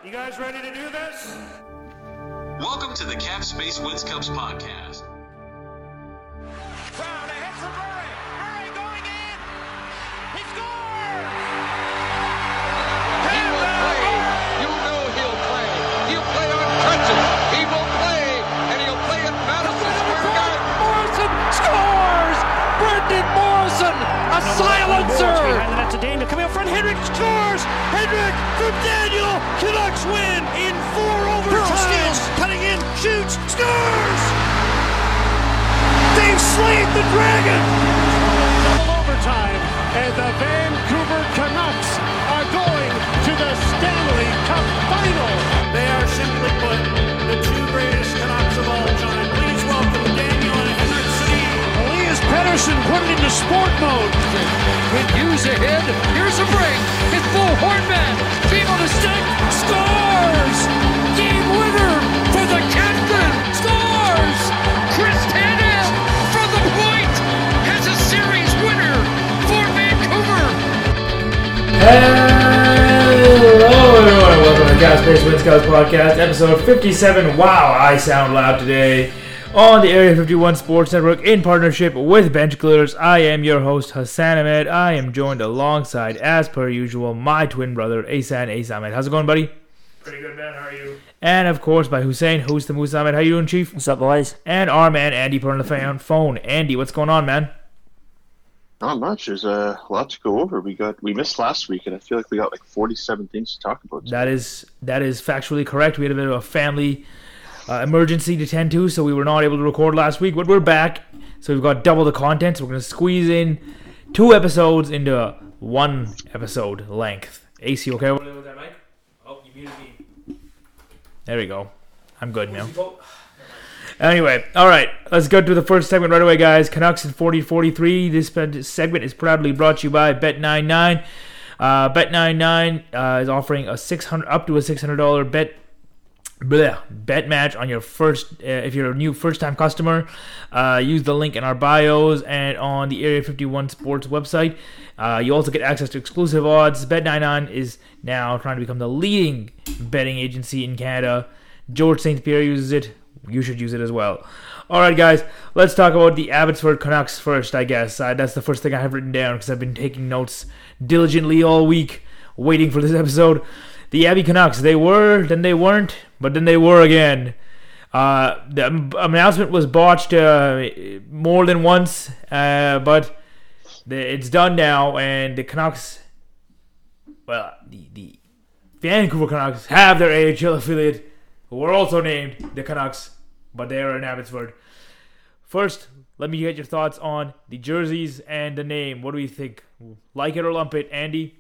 You guys ready to do this? Welcome to the Cap Space Wins Cups podcast. Brown ahead for Murray. Murray going in. He scores! He will play. You know he'll play. He'll play on crutches. He will play, and he'll play at Madison Square Garden. Morrison scores! Brendan Morrison, a silencer! That's a Daniel coming up front. Henrik scores! Henrik from Daniel! Canucks win in 4 overtimes! Cutting in, shoots, scores! They've slayed the Dragon! Double overtime, and the Vancouver Canucks are going to the Stanley Cup Final! They are simply put the 2 greatest Canucks of all time. Please welcome Daniel and Henrik Sedin. Elias Pettersson put it into sport mode. With Hughes ahead, here's a break. It's Bo Hornman, beam on the stick, scores! Game winner for the captain, scores! Chris Tanev from the point has a series winner for Vancouver. Hello everyone, and welcome to the Cap Space Wins Cups podcast, episode 57. Wow, I sound loud today. On the Area 51 Sports Network in partnership with Bench Glitters, I am your host, Hassan Ahmed. I am joined alongside, as per usual, my twin brother, Ahsan Ahmed. How's it going, buddy? Pretty good, man. How are you? And, of course, by Hussein, who's the Moose Ahmed. How you doing, Chief? What's up, boys? And our man, Andy, put on the phone. Andy, what's going on, man? Not much. There's a lot to go over. We missed last week, and I feel like we got like 47 things to talk about today. That is factually correct. We had a bit of a family emergency to tend to, so we were not able to record last week, but we're back, so we've got double the content, so we're going to squeeze in 2 episodes into 1 episode length. AC, okay over there with that mic? Oh, you muted me. There we go. I'm good now. Anyway, alright, let's go to the first segment right away, guys. Canucks in 40-43. This segment is proudly brought to you by Bet99. Bet99 is offering up to a $600 bet match on your first, if you're a new first-time customer. Use the link in our bios and on the Area 51 Sports website. You also get access to exclusive odds. Bet99 is now trying to become the leading betting agency in Canada. George St. Pierre uses it. You should use it as well. Alright, guys, let's talk about the Abbotsford Canucks first, I guess. That's the first thing I have written down because I've been taking notes diligently all week, waiting for this episode. The Abby Canucks, they were, then they weren't, but then they were again. The announcement was botched more than once, but it's done now, and the Canucks, well, the Vancouver Canucks have their AHL affiliate, who were also named the Canucks, but they are in Abbotsford. First, let me get your thoughts on the jerseys and the name. What do you think? Like it or lump it, Andy?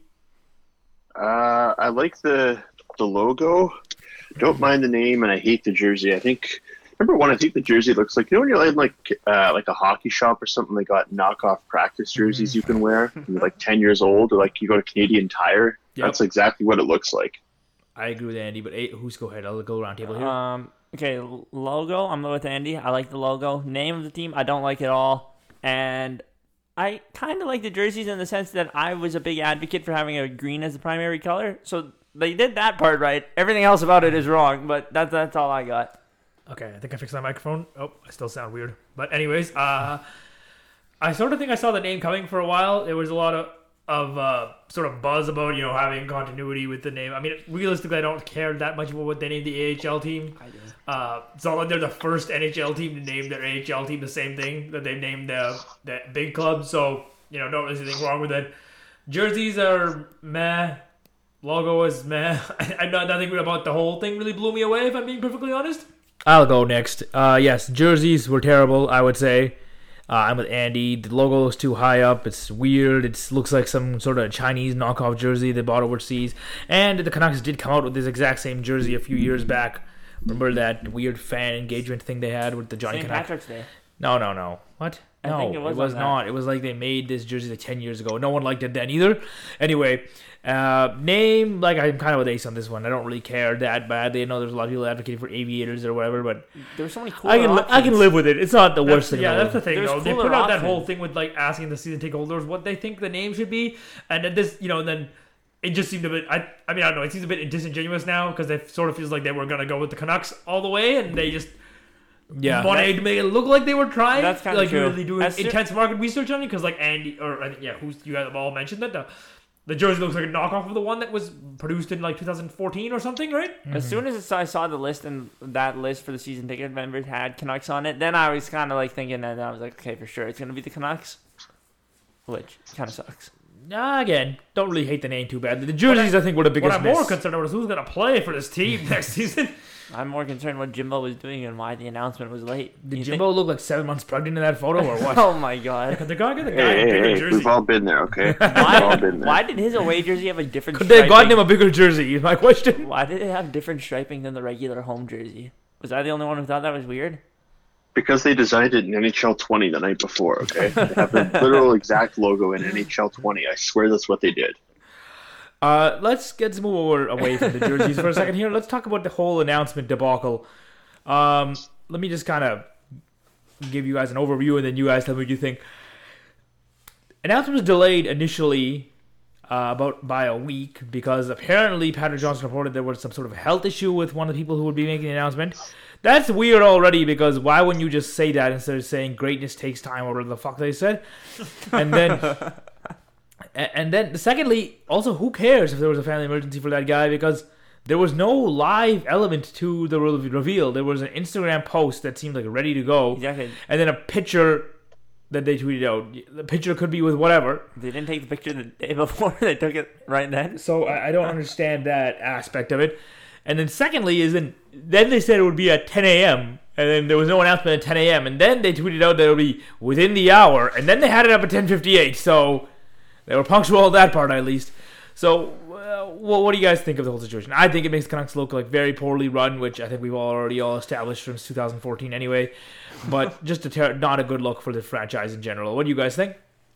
I like the logo. Don't mind the name, and I hate the jersey. I think the jersey looks like, you know when you're in like a hockey shop or something, they got knockoff practice jerseys you can wear when you're like 10 years old, or like you go to Canadian Tire. Yep. That's exactly what it looks like. I agree with Andy, but who's go ahead? I'll go around table here. Okay, logo. I'm with Andy. I like the logo. Name of the team, I don't like at all. And I kind of like the jerseys in the sense that I was a big advocate for having a green as the primary color. So they did that part right. Everything else about it is wrong, but that's all I got. Okay, I think I fixed my microphone. Oh, I still sound weird. But anyways, I sort of think I saw the name coming for a while. There was a lot of sort of buzz about, you know, having continuity with the name. I mean, realistically, I don't care that much about what they named the AHL team. I do. It's not like they're the first NHL team to name their AHL team the same thing that they've named the big club. So, you know, don't really see anything wrong with it. Jerseys are meh. Logo is meh. I'm not thinking about the whole thing really blew me away, if I'm being perfectly honest. I'll go next. Yes, jerseys were terrible, I would say. I'm with Andy. The logo is too high up. It's weird. It looks like some sort of Chinese knockoff jersey they bought overseas. And the Canucks did come out with this exact same jersey a few years back. Remember that weird fan engagement thing they had with the Johnny St. Canuck? Patrick's Day. No. What? I think it was not. It was like they made this jersey like 10 years ago. No one liked it then either. Anyway, name, like I'm kind of with Ace on this one. I don't really care that badly. I know there's a lot of people advocating for aviators or whatever, but there's so many cool I can live with it. It's not the worst thing. Yeah, that's the thing, though. They put out that options. whole thing with like asking the season ticket holders what they think the name should be, and then this, you know, then it just seemed a bit. I mean, I don't know. It seems a bit disingenuous now because it sort of feels like they were gonna go with the Canucks all the way, and they just wanted to make it look like they were trying. That's kind of true. Really doing intense market research on it because like Andy or I think who's you guys have all mentioned that the jersey looks like a knockoff of the one that was produced in like 2014 or something, right? As soon as I saw the list and that list for the season ticket members had Canucks on it, then I was kind of like thinking that I was like, okay, for sure it's gonna be the Canucks, which kind of sucks. Again, don't really hate the name too bad. The jerseys, I think, were the biggest What miss. I'm more concerned about is who's going to play for this team next season. I'm more concerned what Jimbo was doing and why the announcement was late. Did Jimbo look like 7 months pregnant in that photo or what? Oh my god! Could they get the guy Hey, a bigger hey, jersey? we've all been there, okay? We've all been there. Why did his away jersey have a different? Could they have gotten him a bigger jersey? Is my question. Why did it have different striping than the regular home jersey? Was I the only one who thought that was weird? Because they designed it in NHL 20 the night before, okay? They have the literal exact logo in NHL 20. I swear that's what they did. Let's move away from the jerseys for a second here. Let's talk about the whole announcement debacle. Let me just kind of give you guys an overview, and then you guys tell me what you think. Announcement was delayed initially by a week because apparently Patrick Johnson reported there was some sort of health issue with one of the people who would be making the announcement. That's weird already because why wouldn't you just say that instead of saying greatness takes time or whatever the fuck they said? And then, secondly, also, who cares if there was a family emergency for that guy? Because there was no live element to the reveal. There was an Instagram post that seemed like ready to go. Exactly. And then a picture that they tweeted out. The picture could be with whatever. They didn't take the picture the day before. They took it right then. So I don't understand that aspect of it. And then secondly then they said it would be at 10 a.m. And then there was no announcement at 10 a.m. And then they tweeted out that it would be within the hour. And then they had it up at 10:58. So they were punctual at that part, at least. So, what do you guys think of the whole situation? I think it makes the Canucks look like very poorly run, which I think we've already established since 2014 anyway. But just not a good look for the franchise in general. What do you guys think?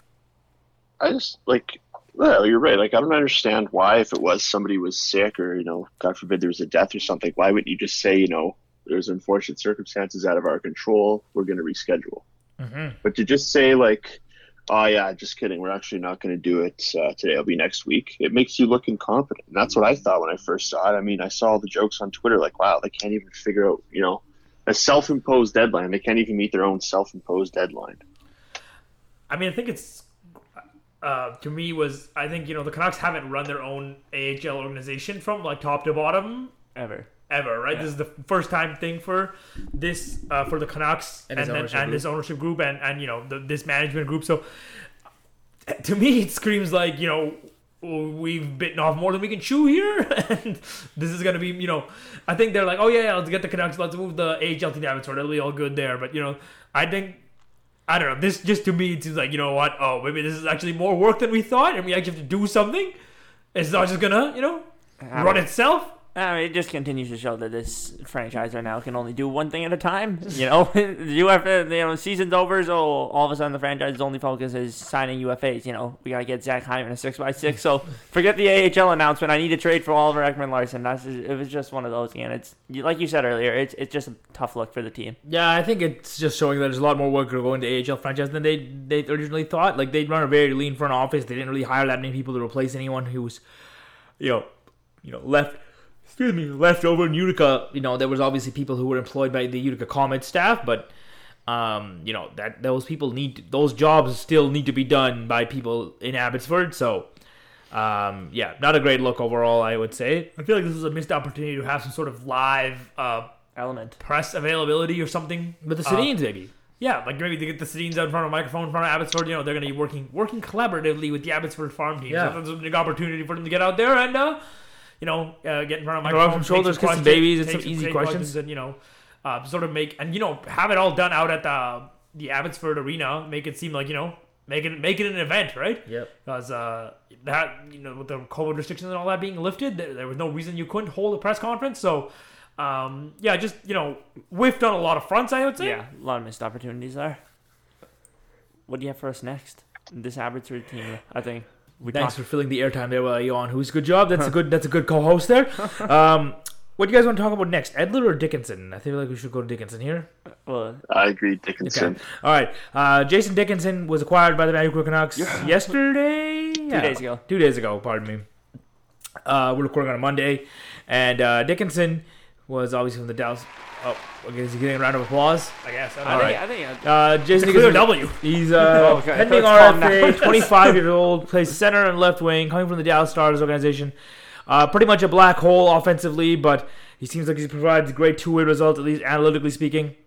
I just, well, you're right. I don't understand why, if it was somebody was sick or, God forbid there was a death or something, why wouldn't you just say, there's unfortunate circumstances out of our control, we're going to reschedule. Mm-hmm. But to just say, oh, yeah, just kidding, we're actually not going to do it today, it'll be next week, it makes you look incompetent. And that's what I thought when I first saw it. I mean, I saw all the jokes on Twitter, wow, they can't even figure out, a self-imposed deadline. They can't even meet their own self-imposed deadline. I mean, I think it's, to me, I think, the Canucks haven't run their own AHL organization from, top to bottom. Ever, right? Yeah. This is the first time thing for this, for the Canucks and this ownership group and this management group. So, to me, it screams like, we've bitten off more than we can chew here, and this is going to be, I think they're like, oh yeah, let's get the Canucks, let's move the AHL to Abbotsford, it'll be all good there. But, I think, I don't know, this just to me, it seems like, you know what, oh, maybe this is actually more work than we thought, and we actually have to do something. It's not just going to, run itself. It just continues to show that this franchise right now can only do one thing at a time. UFA, season's over, so all of a sudden the franchise's only focus is signing UFAs. We gotta get Zach Hyman a 6x6. So forget the AHL announcement. I need to trade for Oliver Ekman-Larsson. It was just one of those. And it's like you said earlier. It's just a tough look for the team. Yeah, I think it's just showing that there's a lot more work going to AHL franchise than they originally thought. They'd run a very lean front office. They didn't really hire that many people to replace anyone who was, left over in Utica. There was obviously people who were employed by the Utica Comets staff, but that those jobs still need to be done by people in Abbotsford. So, not a great look overall, I would say. I feel like this is a missed opportunity to have some sort of live element, press availability or something with the Sedins, maybe. Yeah, maybe they get the Sedins out in front of a microphone in front of Abbotsford. They're going to be working collaboratively with the Abbotsford farm team. Yeah. So that's a big opportunity for them to get out there and get in front of microphones, from shoulders, kiss some babies, it's some easy questions, and sort of make and have it all done out at the Abbotsford Arena. Make it seem like make it an event, right? Yep. Because that with the COVID restrictions and all that being lifted, there was no reason you couldn't hold a press conference. So just whiffed on a lot of fronts, I would say. Yeah, a lot of missed opportunities there. What do you have for us next? This Abbotsford team, I think. Thanks for filling the airtime there, Johan. Who's good job. That's a good co-host there. What do you guys want to talk about next, Edler or Dickinson? I feel like we should go to Dickinson here. Well, I agree, Dickinson. Okay. All right. Jason Dickinson was acquired by the Vancouver Canucks yesterday. 2 days ago. 2 days ago. Pardon me. We're recording on a Monday, and Dickinson was obviously from the Dallas. Oh, okay, is he getting a round of applause? I guess. I think Jason clear Dickinson. W. He's Okay. pending Let's calm RFA, down. 25-year-old, plays center and left wing, coming from the Dallas Stars organization. Pretty much a black hole offensively, but he seems like he provides great two-way results, at least analytically speaking.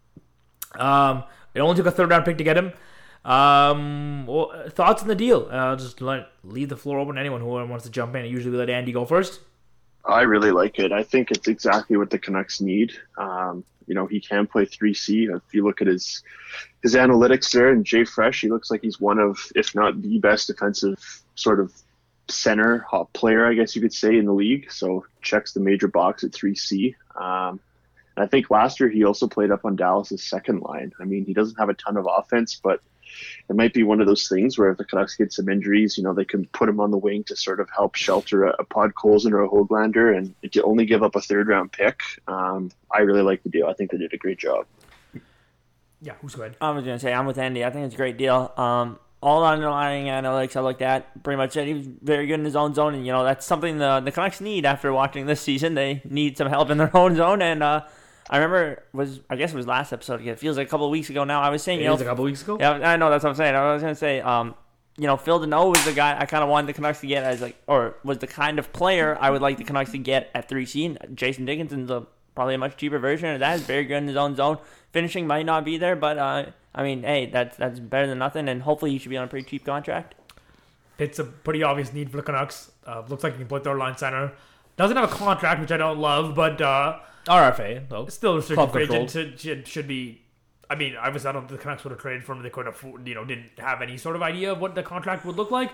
It only took a third-round pick to get him. Thoughts on the deal? Just leave the floor open to anyone who wants to jump in. I usually let Andy go first. I really like it. I think it's exactly what the Canucks need. He can play 3C. If you look at his analytics there, and Jay Fresh, he looks like he's one of, if not the best defensive sort of center player, I guess you could say, in the league. So checks the major box at 3C. And I think last year he also played up on Dallas's second line. I mean, he doesn't have a ton of offense, but it might be one of those things where if the Canucks get some injuries, they can put him on the wing to sort of help shelter a Podkolzin or a Höglander, and to only give up a third-round pick. I really like the deal. I think they did a great job. Yeah, who's good? I was going to say, I'm with Andy. I think it's a great deal. All the underlying analytics I looked at pretty much said he was very good in his own zone, and, that's something the Canucks need after watching this season. They need some help in their own zone, and I remember, I guess it was last episode. It feels like a couple of weeks ago now. I was saying, It was a couple weeks ago? Yeah, I know, that's what I'm saying. I was going to say, Phil Deneau was the guy I kind of wanted the Canucks to get was the kind of player I would like the Canucks to get at 3C. And Jason Dickinson's probably a much cheaper version of that. He's very good in his own zone. Finishing might not be there, but, hey, that's better than nothing, and hopefully he should be on a pretty cheap contract. Fits a pretty obvious need for the Canucks. Looks like he can play third line center. Doesn't have a contract, which I don't love, but RFA, though. still restricted free Club agent should be. I mean, obviously, I don't think the Canucks would have traded for him. They could have, didn't have any sort of idea of what the contract would look like.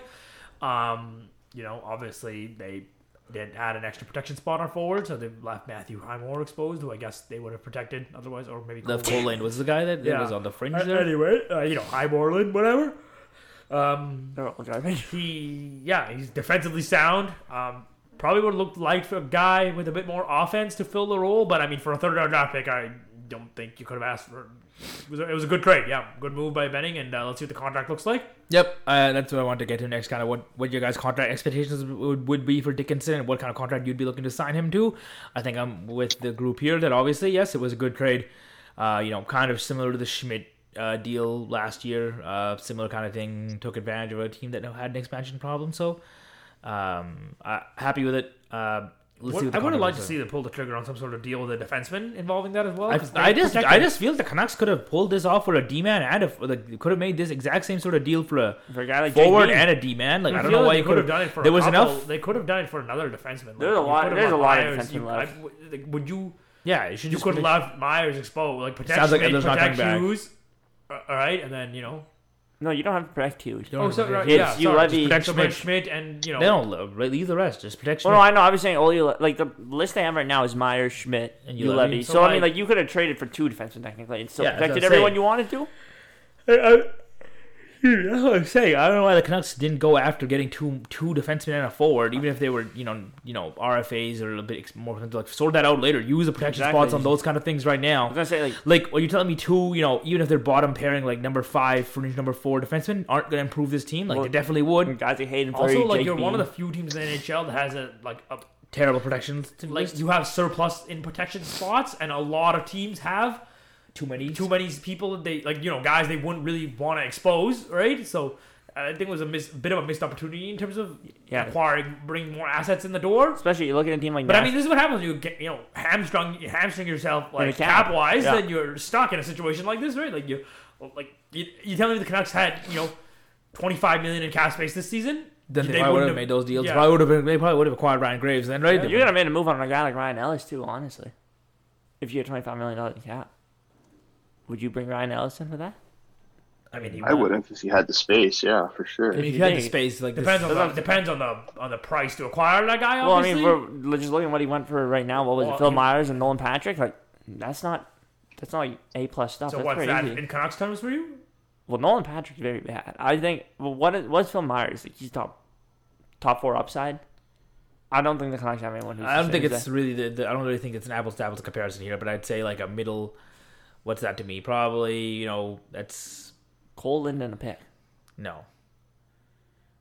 Obviously they didn't add an extra protection spot on forward, so they left Matthew Highmore exposed, who I guess they would have protected otherwise, or maybe Cole Lane was the guy that was on the fringe there. Anyway, Highmoreland, whatever. They're all garbage. He's defensively sound. Probably would have looked like for a guy with a bit more offense to fill the role, but I mean, for a third-round draft pick, I don't think you could have asked for. It was a good trade, yeah, good move by Benning, and let's see what the contract looks like. Yep, that's what I want to get to next. Kind of what your guys' contract expectations would be for Dickinson, and what kind of contract you'd be looking to sign him to. I think I'm with the group here that obviously, yes, it was a good trade. Kind of similar to the Schmidt deal last year. Similar kind of thing. Took advantage of a team that had an expansion problem. So. Happy with it. Let's see what I would have liked to looks see them pull the trigger on some sort of deal with a defenseman involving that as well. I just feel the Canucks could have pulled this off for a D-man and could have made this exact same sort of deal for a guy like forward JD. and a D-man. Like I don't feel know why they you could have done it for. There was enough. They could have done it for another defenseman. There's a lot of defensemen left. Would you? Yeah, you should. You just could have left Myers exposed, like protect Sounds like Schmidt, Edler's not protect coming back. Hughes. All right, and then No, you don't have to protect Hughes. Don't so protect right, Hughes. yeah, you sorry, Levy- just protect Schmidt. Schmidt, and They don't leave the rest. Just protect Schmidt. Well, no, I know. I was saying like the list they have right now is Myers, Schmidt, And and Ulevy. Levy. So, So I mean, like- like you could have traded for two defensemen technically and still Yeah, that's what protected I'm everyone saying. you wanted to. That's what I'm saying. I don't know why the Canucks didn't go after getting two defensemen and a forward, even if they were RFAs or a bit more like sort that out later. Use the protection Exactly. spots on those kind of things right now. I was gonna say Like, are you telling me two, even if they're bottom pairing, like number 5, fringe number 4 defensemen, aren't going to improve this team? Like, Well, they definitely would. guys like Hayden also Fleury, like Jake you're one of the Bean. few teams in the NHL that has a Terrible protections. like you have surplus in protection spots, and a lot of teams have too many people that they guys they wouldn't really want to expose, right? So I think it was a bit of a missed opportunity in terms of bringing more assets in the door. Especially you look at a team like. But I mean, this is what happens when you get hamstring yourself like cap. cap wise, Yeah. then you're stuck in a situation like this, right? Like you tell me the Canucks had $25 million in cap space this season. Then they They probably would wouldn't have made those deals. yeah. They probably would have acquired Ryan Graves then, right? you're gonna make a move on a guy like Ryan Ellis too. Honestly, if you had $25 million in cap, would you bring Ryan Ellis in for that? I mean, I would have if he had the space, yeah, for sure. I mean, if you you had the think- space, like this, Depends on the price to acquire that guy. Well, I Obviously. mean, we're just looking at what he went for right now. What was Well, it? Phil he- Myers and Nolan Patrick. Like that's not like A+ stuff. so That's what's pretty that easy. in Canucks terms for you? Well, Nolan Patrick's very bad. I think. Well, what's Phil Myers? Like, he's top 4 upside. I don't think the Canucks have anyone who's. I don't the think same it's really I don't really think it's an apples to apples comparison here, but I'd say like a middle. What's that to me? Probably that's Cole Linden a pick. no.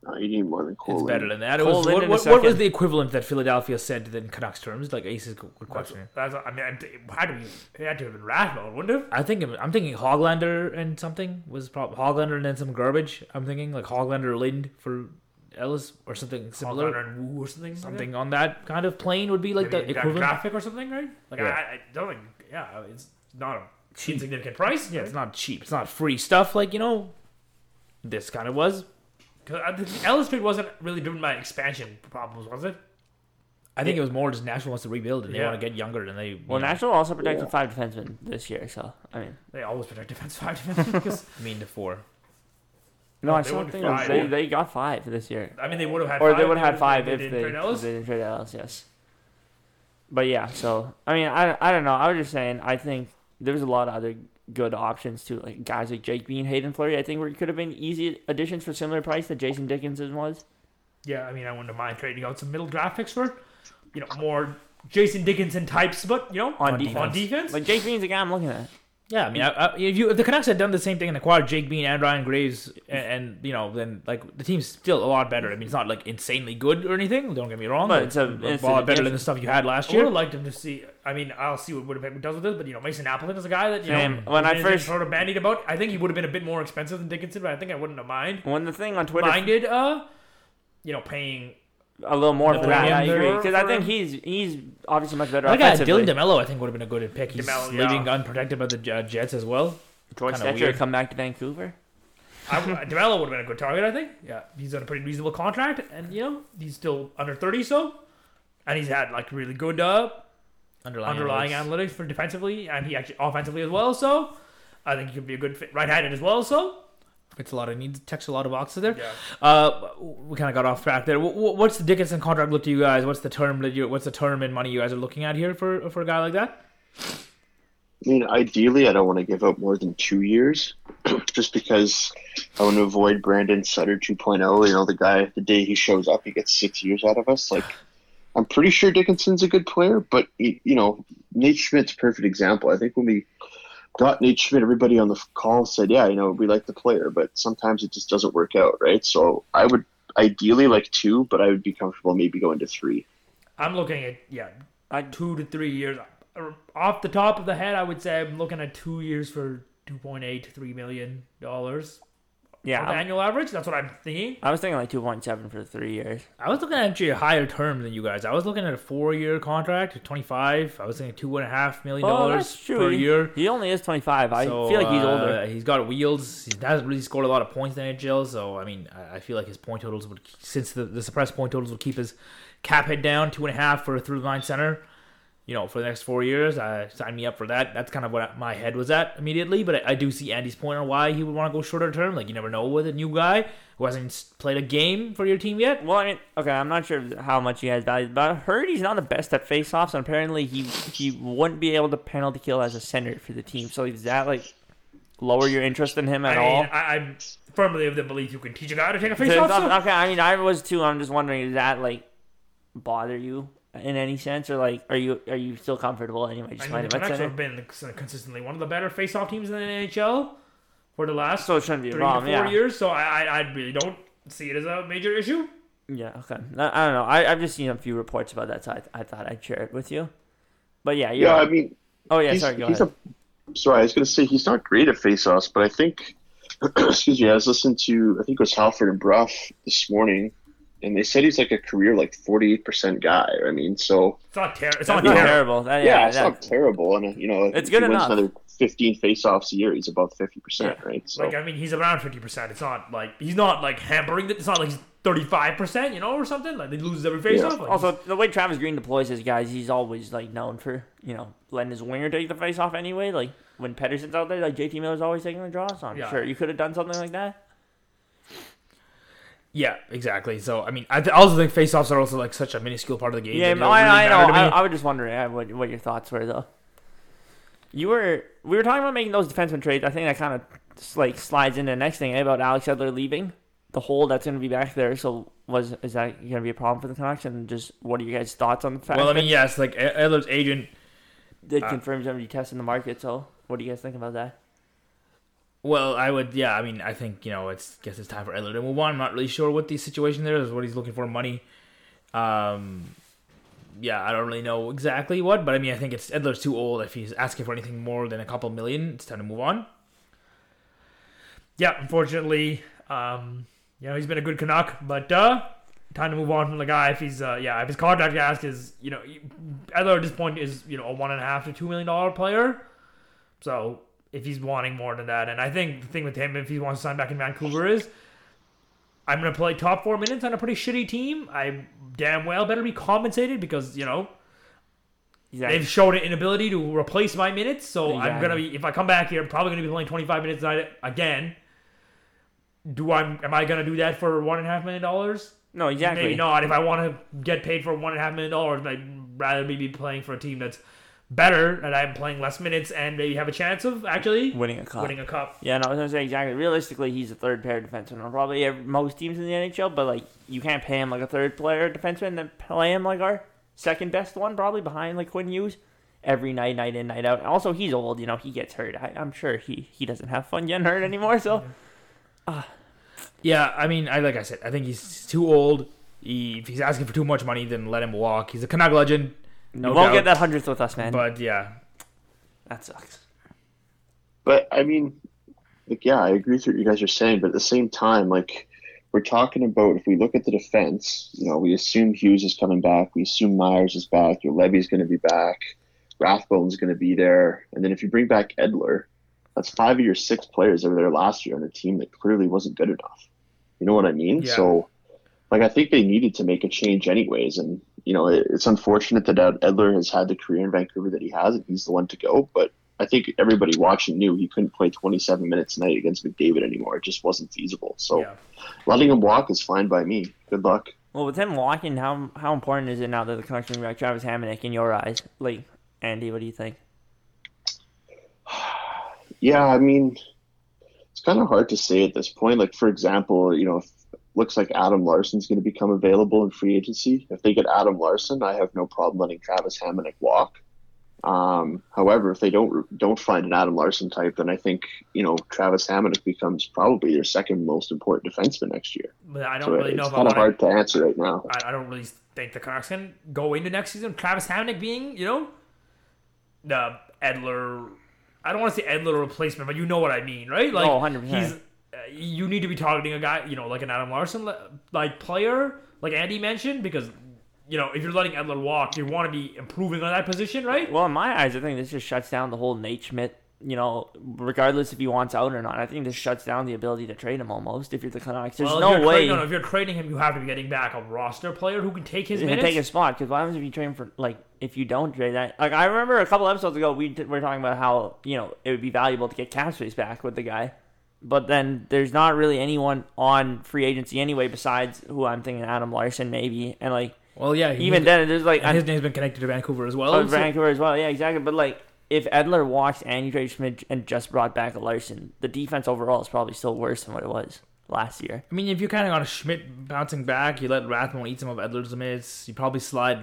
No, you need more than Cole. It's better Linden. than that. It Cole was, Linden what is was second. the equivalent that Philadelphia said in Canucks terms? Like Ace's good question. That's, I mean, it had to have been Rathbone, wouldn't it? I'm thinking Hoglander and something was probably Hoglander and then some garbage. I'm thinking like Hoglander Lind for Ellis or something similar. Hoglander and Wu or something. Something on that kind of plane would be like Maybe the that equivalent. graphic or something, right? Like Yeah. I don't think. Yeah, it's not a insignificant price. Yeah, it's not cheap. It's not free stuff like this kind of was. Because Ellis trade wasn't really driven by expansion problems, was it? I think it was more just Nashville wants to rebuild and they Yeah. want to get younger and they. Well, Nashville also protected 5 defensemen this year, so I mean, They always protect defense 5 defense. Because I mean the 4. no, I they still wouldn't think five. they got 5 this year, I mean, they would have had or 5. they would have had 5 if if they they didn't trade Ellis. didn't trade Ellis. Yes, but yeah, so I mean, I don't know. I was just saying, I think there's a lot of other good options too, like guys like Jake Bean, Hayden Fleury. I think could have been easy additions for similar price that Jason Dickinson was. Yeah, I mean, I wouldn't mind trading out some middle draft picks for, more Jason Dickinson types, but On on defense. defense. Like Jake Bean's a guy I'm looking at. Yeah, I mean, if the Canucks had done the same thing and acquired Jake Bean and Ryan Graves, and then like the team's still a lot better. I mean, it's not like insanely good or anything. Don't get me wrong, But it's it's a lot a better gift. than the stuff you had last I would year. have liked him to see. I mean, I'll see what Winnipeg does with this, but Mason Appleton is a guy that Same. When I first- sort of bandied about. I think he would have been a bit more expensive than Dickinson, but I think I wouldn't have When the thing on Twitter minded. Paying. a little more for that, I Yeah, agree, for- because I for think him. he's obviously much better That guy offensively. Dylan DeMello, I think, would have been a good pick. He's DeMello, living yeah. unprotected by the Jets as well. George kinda Stetcher weird. come back to Vancouver. DeMello would have been a good target, I think. Yeah, he's on a pretty reasonable contract, and he's still under 30, so, and he's had like really good underlying analytics for defensively, and he actually offensively as well. So, I think he could be a good fit, right-handed as well. So, Fits a lot of needs, checks a lot of boxes there. yeah. We kind of got off track there. What's the Dickinson contract look to you guys? What's the term and money you guys are looking at here for a guy like that? I mean, ideally, I don't want to give up more than 2 years, just because I want to avoid Brandon Sutter 2.0. The guy, the day he shows up, he gets 6 years out of us. Like, I'm pretty sure Dickinson's a good player, but Nate Schmidt's a perfect example. I think when we got Nate Schmidt, everybody on the call said, yeah, we like the player, but sometimes it just doesn't work out, right? So I would ideally like 2, but I would be comfortable maybe going to 3. I'm looking at 2 to 3 years. Off the top of the head, I would say I'm looking at 2 years for $2.8 to $3 million Yeah, on annual average. That's what I'm thinking. I was thinking like 2.7 for 3 years. I was looking at actually a higher term than you guys. I was looking at a 4-year contract, 25. I was thinking $2.5 million that's true. per year. He only is 25. I So, feel like he's older. He's got wheels. He hasn't really scored a lot of points in the NHL. So I mean, I feel like his point totals would, since the suppressed point totals would keep his cap hit down, 2.5 for a through-the-line center. For the next 4 years, sign me up for that. That's kind of what my head was at immediately. But I do see Andy's point on why he would want to go shorter term. Like, you never know with a new guy who hasn't played a game for your team yet. Well, I mean, okay, I'm not sure how much he has value, but I heard he's not the best at faceoffs, and apparently he wouldn't be able to penalty kill as a center for the team. So does that lower your interest in him at all? I'm firmly of the belief you can teach a guy to take a So face it's off. not- okay, I mean, I was too. I'm just wondering, does that bother you in any sense, or are you still comfortable anyway? Just I mean, playing the him at Canucks center. have been consistently one of the better face-off teams in the NHL for the last So it shouldn't be a 3 problem. to 4 Yeah. years. So I really don't see it as a major issue. Yeah. Okay. I don't know. I've just seen a few reports about that, so I thought I'd share it with you. But yeah, you're Yeah, right. I mean, Oh yeah, he's, sorry. Go he's ahead. sorry, I was going to say he's not great at face-offs, but I think, excuse me, I was listening to, I think it was Halford and Bruff this morning, and they said he's a career 48% guy. I mean, so It's not terrible. It's That's not not terrible. terrible. yeah, it's not terrible, and It's if good he wins enough. another 15 face-offs a year, he's above 50%, Yeah. right? So He's around 50%. It's not he's not hampering it. It's not like he's 35%, or something. Like, he loses every face-off. Like, Also, the way Travis Green deploys his guys, he's always known for letting his winger take the face off anyway. Like when Pedersen's out there, JT Miller's always taking the draw. So I'm Yeah. sure you could have done something like that. Yeah, exactly. So I mean, I also think faceoffs are also such a minuscule part of the game. Yeah, that they don't I really know. matter to me. I was just wondering what your thoughts were though. We were talking about making those defenseman trades. I think that kind of slides into the next thing about Alex Edler leaving. The hole that's going to be back there. So is that going to be a problem for the Canucks? And just what are your guys' thoughts on the fact? Well, I that mean, yes, Edler's agent. did confirm he's going to be testing the market. So what do you guys think about that? Well, I would, yeah. I mean, I think it's time for Edler to move on. I'm not really sure what the situation there is. What he's looking for, money. Yeah, I don't really know exactly what, but I mean, I think Edler's too old. If he's asking for anything more than a couple million, it's time to move on. Yeah, unfortunately, he's been a good Canuck, but time to move on from the guy. If he's if his contract ask is Edler at this point is a $1.5 to $2 million player. So if he's wanting more than that, and I think the thing with him, if he wants to sign back in Vancouver, is I'm going to play top 4 minutes on a pretty shitty team. I damn well better be compensated because, they've shown an inability to replace my minutes. So I'm going to be, if I come back here, I'm probably going to be playing 25 minutes a night again. Am I going to do that for $1.5 million? No, exactly. Maybe not. If I want to get paid for $1.5 million, I'd rather be playing for a team that's better, and I'm playing less minutes and maybe have a chance of actually winning a cup. Yeah, no, I was going to say exactly. Realistically, he's a third pair defenseman on probably most teams in the NHL, but you can't pay him like a third player defenseman and then play him like our second best one, probably behind Quinn Hughes every night in, night out. Also, he's old. He gets hurt. I'm sure he doesn't have fun getting hurt anymore. So, yeah, I mean, like I said, I think he's too old. If he's asking for too much money, then let him walk. He's a Canuck legend. You won't get that 100th with us, man. But yeah, that sucks. But I mean, I agree with what you guys are saying. But at the same time, we're talking about, if we look at the defense, we assume Hughes is coming back. We assume Myers is back. Your Levy's going to be back. Rathbone's going to be there. And then if you bring back Edler, that's 5 of your 6 players that were there last year on a team that clearly wasn't good enough. You know what I mean? Yeah. So, I think they needed to make a change anyways. And, it's unfortunate that Edler has had the career in Vancouver that he has, and he's the one to go. But I think everybody watching knew he couldn't play 27 minutes a night against McDavid anymore. It just wasn't feasible. So letting him walk is fine by me. Good luck. Well, with him walking, how important is it now that the Canucks bring back Travis Hamonic in your eyes? Andy, what do you think? Yeah, I mean, it's kind of hard to say at this point. For example, if looks like Adam Larson's going to become available in free agency. If they get Adam Larson, I have no problem letting Travis Hamonic walk. However, if they don't find an Adam Larson type, then I think Travis Hamonic becomes probably their second most important defenseman next year. But I don't really know. It's kind of hard to answer right now. I don't really think the Canucks can go into next season. Travis Hamonic being the Edler. I don't want to say Edler replacement, but you know what I mean, right? 100%. You need to be targeting a guy, like an Adam Larson player, like Andy mentioned, because if you're letting Edler walk, you want to be improving on that position, right? Well, in my eyes, I think this just shuts down the whole Nate Schmidt. Regardless if he wants out or not, I think this shuts down the ability to trade him almost. If you're the Canucks, there's no way. If you're trading him, you have to be getting back a roster player who can take his minutes. Take his spot. Because what happens if you trade him for if you don't trade that? I remember a couple episodes ago we were talking about how it would be valuable to get cap space back with the guy. But then there's not really anyone on free agency anyway besides who I'm thinking Adam Larson maybe. And even then there's and his name's been connected to Vancouver as well. Vancouver as well, yeah, exactly. But if Edler walks and you trade Schmidt and just brought back a Larson, the defense overall is probably still worse than what it was last year. I mean, if you kind of got a Schmidt bouncing back, you let Rathbone eat some of Edler's minutes, you probably slide.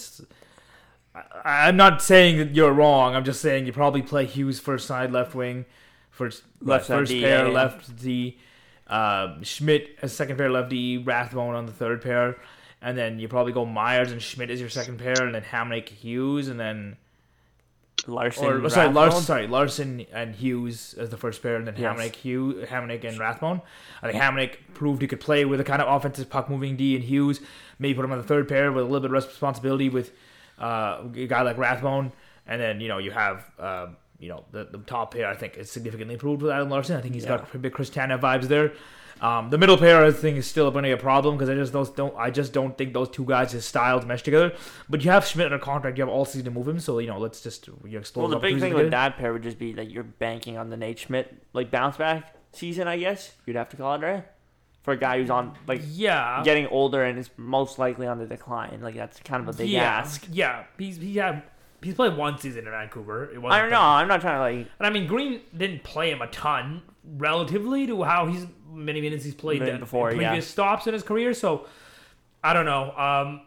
I'm not saying that you're wrong. I'm just saying you probably play Hughes first side left wing. First pair left D, Schmidt as second pair left D, Rathbone on the third pair, and then you probably go Myers and Schmidt as your second pair, and then Hamonic, Hughes, and then Larson and Hughes as the first pair, and then Hamonic and Rathbone. I think Hamonic proved he could play with a kind of offensive puck moving D, and Hughes maybe put him on the third pair with a little bit of responsibility with a guy like Rathbone, and then you have. The top pair, I think, is significantly improved with Adam Larson. I think he's got big Chris Tanev vibes there. The middle pair, I think, is still going to be a problem because I just don't think those two guys' styles mesh together. But you have Schmidt under contract, you have all season to move him, so let's just explore. Well, the big thing with that pair would just be that you're banking on the Nate Schmidt bounce back season, I guess you'd have to call it, right? For a guy who's on getting older and is most likely on the decline, that's kind of a big ask. Yeah, he's played one season in Vancouver. I don't know. I'm not trying to And I mean, Green didn't play him a ton relatively to how many minutes he's played before in previous stops in his career. So I don't know.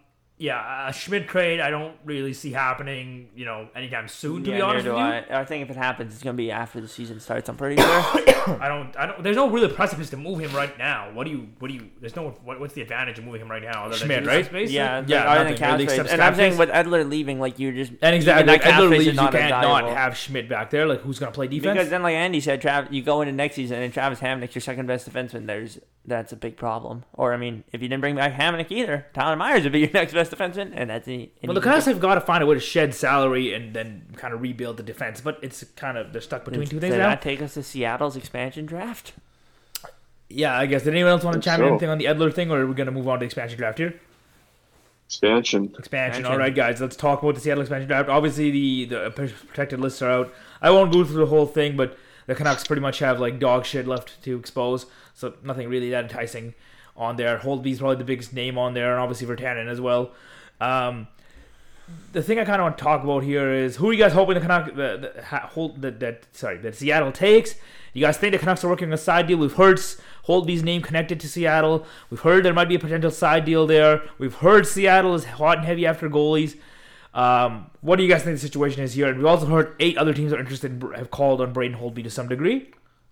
Yeah, a Schmidt trade I don't really see happening, anytime soon. To be honest with you, I think if it happens, it's gonna be after the season starts. I'm pretty sure. I don't. There's no real precipice to move him right now. There's no. What's the advantage of moving him right now? Other than Schmidt, cap right? space? Yeah, Yeah, the cap nothing. space. Really, And I'm saying with Edler leaving, like you're just And exactly, that cap Edler space leaves, is you not can't as not valuable. have Schmidt back there. Like, who's going to play defense? Because then, like Andy said, you go into next season and Travis Hamonic, your second best defenseman. That's a big problem. Or I mean, if you didn't bring back Hamonic either, Tyler Myers would be your next best defenseman, and that's Well, the Canucks have got to find a way to shed salary and then kind of rebuild the defense, but it's kind of, they're stuck between two things Did now. that take us to Seattle's expansion draft? Yeah, I guess. Did anyone else want to chime in so. anything on the Edler thing, or are we going to move on to expansion draft here? Expansion. All right, guys, let's talk about the Seattle expansion draft. Obviously, the protected lists are out. I won't go through the whole thing, but the Canucks pretty much have like dog shit left to expose, so nothing really that enticing on there. Holtby's probably the biggest name on there, and obviously Virtanen as well. The thing I kind of want to talk about here is who are you guys hoping the Canucks that Seattle takes? You guys think the Canucks are working on a side deal with Hertz? Holtby's name connected to Seattle. We've heard there might be a potential side deal there. We've heard Seattle is hot and heavy after goalies. What do you guys think the situation is here? And we also heard 8 other teams are interested have called on Braden Holtby to some degree.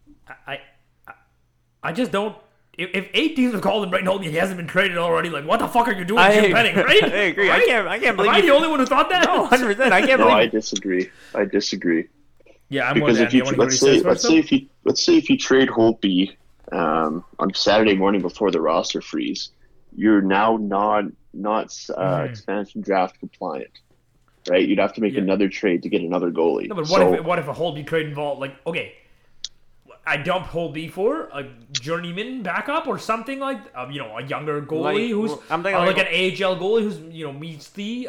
I just don't. If 8 teams have called him Braden Holtby and he hasn't been traded already, like what the fuck are you doing, Jim Penning? Right? I agree. Right? I can't believe Am I the only one who thought that? No, 100%. I can't No, believe. I disagree. Yeah, I'm Because with if you Andy. let's say if you trade Holtby on Saturday morning before the roster freeze, you're now not expansion draft compliant, right? You'd have to make another trade to get another goalie. No, but what if a Holtby trade involved, like, okay, I dump Holtby for a journeyman backup or something like, a younger goalie who's I'm thinking like an AHL goalie who's meets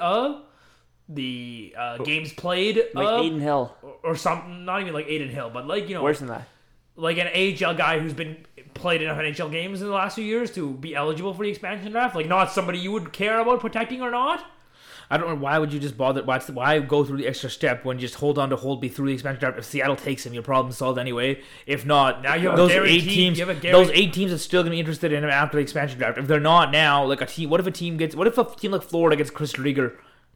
the games played like Aiden Hill. or something, not even like Aiden Hill, but like Worse than that. like an AHL guy who's been played enough NHL games in the last few years to be eligible for the expansion draft, like not somebody you would care about protecting or not. I don't know why would you just bother. Why go through the extra step when you just hold on to Holtby through the expansion draft? If Seattle takes him, your problem's solved anyway. If not, Now you have those a 8 guaranteed- teams, you have a those guaranteed- 8 teams are still going to be interested in him after the expansion draft. If they're not now, like a team, what if a team like Florida gets Chris Drieger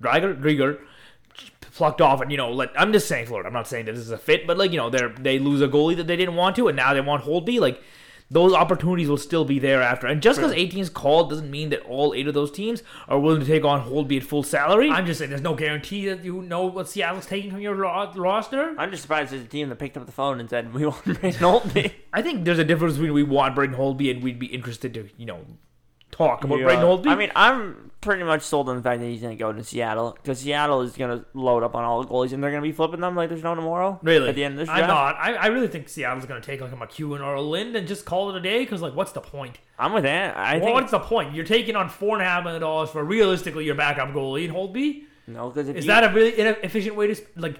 plucked off, and I'm just saying Florida. I'm not saying that this is a fit, but they lose a goalie that they didn't want to, and now they want Holtby. Like, those opportunities will still be there after. And just because 8 teams called doesn't mean that all 8 of those teams are willing to take on Holtby at full salary. I'm just saying there's no guarantee that you know what Seattle's taking from your roster. I'm just surprised there's a team that picked up the phone and said, we want Braden Holtby. I think there's a difference between we want Braden Holtby and we'd be interested to, talk about Braden Holtby. I mean, I'm pretty much sold on the fact that he's going to go to Seattle, because Seattle is going to load up on all the goalies and they're going to be flipping them like there's no tomorrow. Really? At the end of this I'm draft. not. I really think Seattle's going to take like a McEwen or a Lind and just call it a day, because like what's the point? I'm with that. I think What's the point? You're taking on $4.5 million for realistically your backup goalie and Holtby? no, because Is that a really inefficient way to like?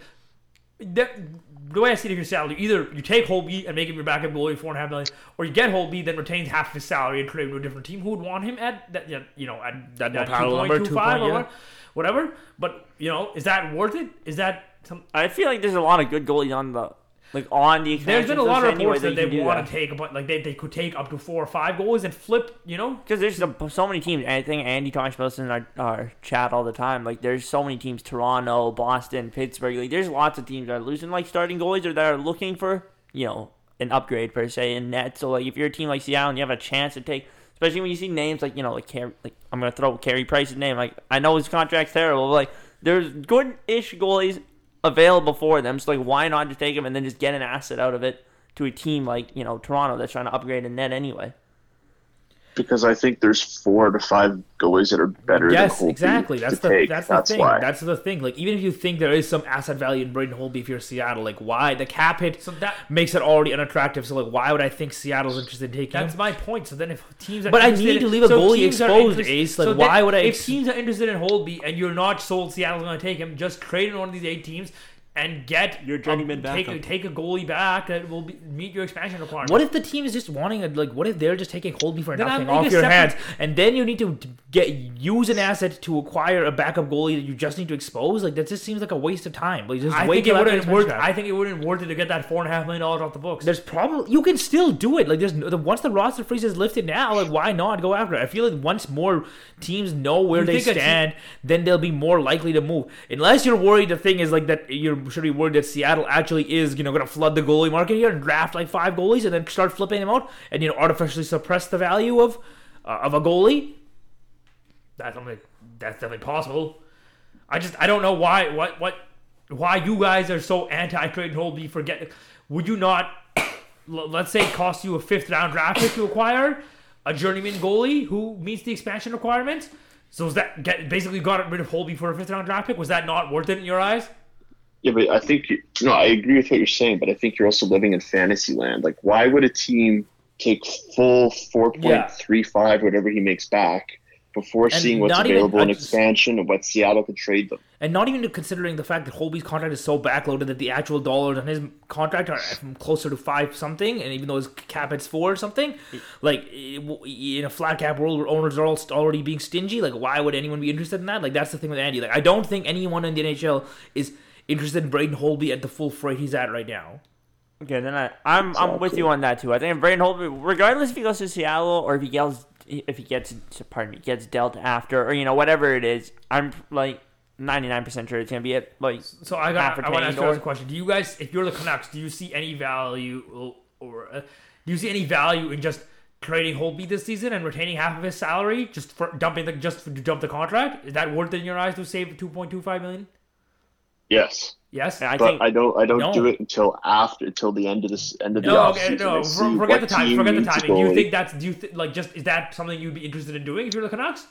The way I see it here, Seattle, either you take Holtby and make him your backup goalie $4.5 million, or you get Holtby, then retains half of his salary and trade him to a different team who would want him at that, at that power number, 2.25 or yeah. whatever. But is that worth it? Is that some? I feel like there's a lot of good goalies on the expansion. There's been a lot of anyway reports that you they can do want that. to take, but like they could take up to 4 or 5 goalies and flip. Because there's so many teams. I think Andy talks about this in our chat all the time. Like, there's so many teams: Toronto, Boston, Pittsburgh. Like, there's lots of teams that are losing like starting goalies or that are looking for an upgrade per se in net. So like, if you're a team like Seattle and you have a chance to take, especially when you see names like I'm gonna throw Carey Price's name. Like, I know his contract's terrible, but like, there's good-ish goalies available for them. So like, why not just take them and then just get an asset out of it to a team like Toronto that's trying to upgrade in net anyway? Because I think there's 4 to 5 goalies that are better than Yes, Holtby exactly. That's to the take. that's the thing. Why. That's the thing. Like, even if you think there is some asset value in Braden Holtby if you're Seattle, like, why the cap hit that makes it already unattractive. So like, why would I think Seattle's interested in taking him? That's my point. So then, if teams are But I interested need to in- leave a so goalie teams are exposed, interest- Ace. Like, so why would I? If teams are interested in Holtby and you're not sold Seattle's going to take him, just trade in one of these 8 teams. and get Your journeyman backup. take a goalie back that will meet your expansion requirements. What if the team is just wanting what if they're just taking Holtby for Then nothing I'll make off a your separate- hands, and then you need to use an asset to acquire a backup goalie that you just need to expose? Like that just seems like a waste of time. Like just I wait think it till after wouldn't expansion worth. draft. I think it wouldn't worth it to get that $4.5 million off the books. There's probably you can still do it. Like once the roster freeze is lifted now, like why not go after it? I feel like once more teams know where You they think a stand, then they'll be more likely to move. Unless you're worried, the thing is like that you should be worried that Seattle actually is going to flood the goalie market here and draft like 5 goalies and then start flipping them out and artificially suppress the value of a goalie. That's definitely possible. I don't know why you guys are so anti-trade and Holtby. Forget. Would you not? Let's say it costs you a 5th round draft pick to acquire a journeyman goalie who meets the expansion requirements. So is that basically got rid of Holtby for a 5th round draft pick? Was that not worth it in your eyes? Yeah, but I think I agree with what you're saying, but I think you're also living in fantasy land. Like, why would a team take full 4.35, whatever he makes back, before seeing what's available in expansion and what Seattle could trade them? And not even considering the fact that Holtby's contract is so backloaded that the actual dollars on his contract are closer to 5 something, and even though his cap hits 4 or something, like in a flat cap world where owners are all already being stingy, like why would anyone be interested in that? Like that's the thing with Andy. Like I don't think anyone in the NHL is interested in Braden Holtby at the full freight he's at right now. Okay, then I'm with you on that too. I think Braden Holtby, regardless if he goes to Seattle or if he gets dealt after or whatever it is, I'm like 99% sure it's gonna be it. Like so, I want to ask you guys a question. Do you guys, if you're the Canucks, do you see any value do you see any value in just trading Holtby this season and retaining half of his salary just for dumping to dump the contract? Is that worth it in your eyes to save $2.25 million? Yes. Yes, I don't do it until the end of the offseason. No, forget the time. Forget the timing. Do you think that's? Is that something you'd be interested in doing if you're the Canucks?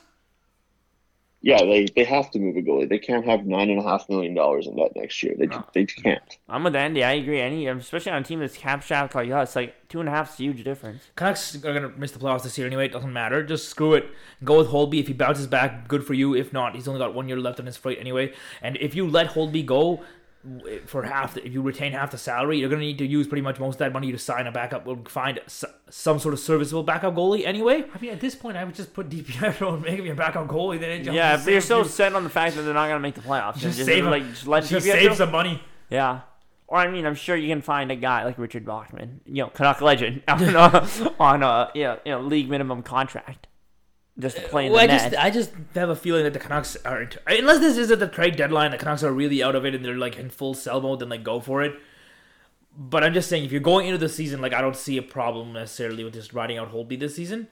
Yeah, they have to move a goalie. They can't have $9.5 million in debt next year. They can't. I'm with Andy. I agree. Especially on a team that's cap strapped like us, like 2.5 is a huge difference. Canucks are gonna miss the playoffs this year anyway. It doesn't matter. Just screw it. Go with Holtby. If he bounces back, good for you. If not, he's only got 1 year left on his freight anyway. And if you let Holtby go for if you retain half the salary, you're going to need to use pretty much most of that money to sign a backup or find some sort of serviceable backup goalie anyway. I mean, at this point, I would just put DiPietro and make him your backup goalie. Then but you're so set on the fact that they're not going to make the playoffs. Just save some money. Yeah. Or I mean, I'm sure you can find a guy like Richard Bachman, Canuck legend, on a league minimum contract. Just to play in the net. I just have a feeling that the Canucks aren't. Unless this is at the trade deadline, the Canucks are really out of it and they're like in full sell mode, then go for it. But I'm just saying, if you're going into the season, I don't see a problem necessarily with just riding out Holtby this season.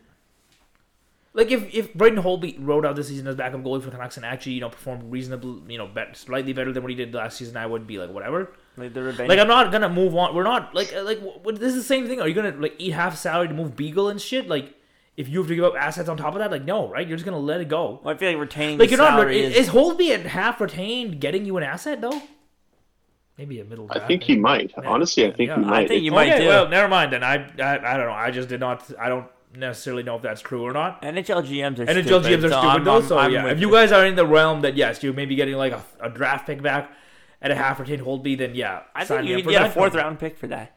Like if Braden Holtby rode out this season as backup goalie for the Canucks and actually performed reasonably, slightly better than what he did last season, I would be whatever. I'm not gonna move on. We're not this is the same thing. Are you gonna eat half salary to move Beagle and shit? If you have to give up assets on top of that, no, right? You're just gonna let it go. Well, I feel like retaining the salary is Holtby at half retained getting you an asset though? Maybe a middle. I think he might. Honestly, I think he might. I think you might do. Well, never mind then. I don't know. I just did not. I don't necessarily know if that's true or not. NHL GMs are stupid though. So yeah, if you guys are in the realm that yes, you're maybe getting a draft pick back at a half retained Holtby, then yeah, I think you could get a 4th round pick for that.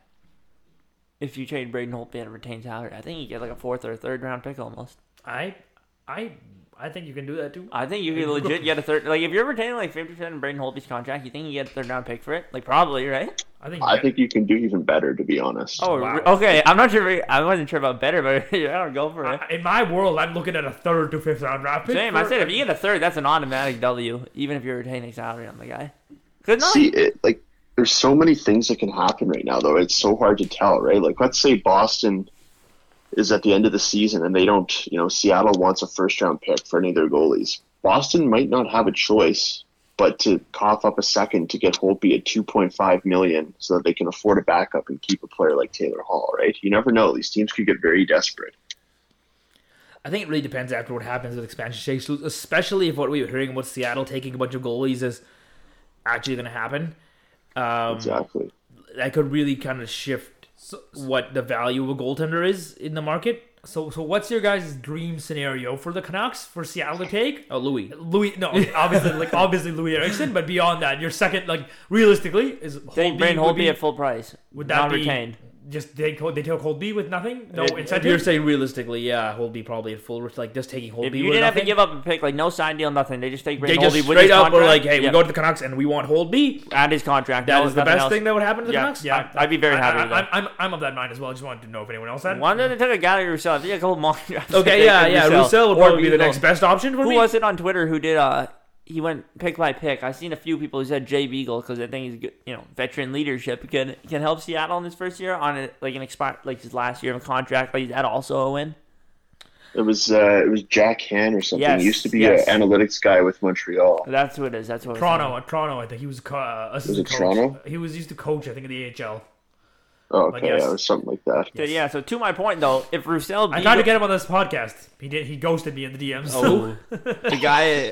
If you trade Braden Holtby at a retained salary, I think you get a 4th or 3rd round pick almost. I think you can do that too. I think you can legit get a 3rd. If you're retaining 50% of Braden Holtby's contract, you think you get a 3rd round pick for it? Probably, right? I think you can do even better, to be honest. Oh, wow. Okay. I'm not sure. I wasn't sure about better, but yeah, go for it. In my world, I'm looking at a 3rd to 5th round draft pick. Same. I said if you get a 3rd, that's an automatic W, even if you're retaining salary on the guy. There's so many things that can happen right now, though. It's so hard to tell, right? Let's say Boston is at the end of the season and they don't, Seattle wants a 1st round pick for any of their goalies. Boston might not have a choice but to cough up a second to get Holtby at $2.5 million so that they can afford a backup and keep a player like Taylor Hall, right? You never know. These teams could get very desperate. I think it really depends after what happens with expansion shakes, especially if what we were hearing about Seattle taking a bunch of goalies is actually going to happen. Exactly. That could really kind of shift what the value of a goaltender is in the market. So what's your guys' dream scenario for the Canucks for Seattle to take? Oh, Louis. No, obviously Louis Eriksson, but beyond that, your second, realistically, is They bring Holtby at full price. Would that be retained? Just they took Holtby with nothing, no If incentive. you're saying realistically, yeah, Holtby probably at full, just taking Holtby. If you with didn't have to nothing. give up a pick, no sign deal, nothing. They just take They Brandon just Holtby with straight his up contract. were like, hey, Yep. we go to the Canucks and we want Holtby. Add his contract. That No, is the nothing best else. thing that would happen to the Yeah, Canucks. Yeah, I'd be very happy with that. I'm of that mind as well. I just wanted to know if anyone else had. Why did they take a guy like Roussel? I think a couple more drafts. Okay, yeah. Roussel would probably be the next best option for Who me. was it on Twitter who did? He went pick by pick. I've seen a few people who said Jay Beagle because I think he's good, veteran leadership can help Seattle in his first year on his last year of a contract. Like, is that also a win? It was Jack Han or something. Yes, He used to be yes. an analytics guy with Montreal. That's who it is. That's what Toronto, I think he was assistant coach. Toronto? He was used to coach, I think, in the AHL. Oh, But okay, yes. yeah, it was something like that. So, yeah. So to my point though, if Roussel, I tried to get him on this podcast. He ghosted me in the DMs. oh, the guy.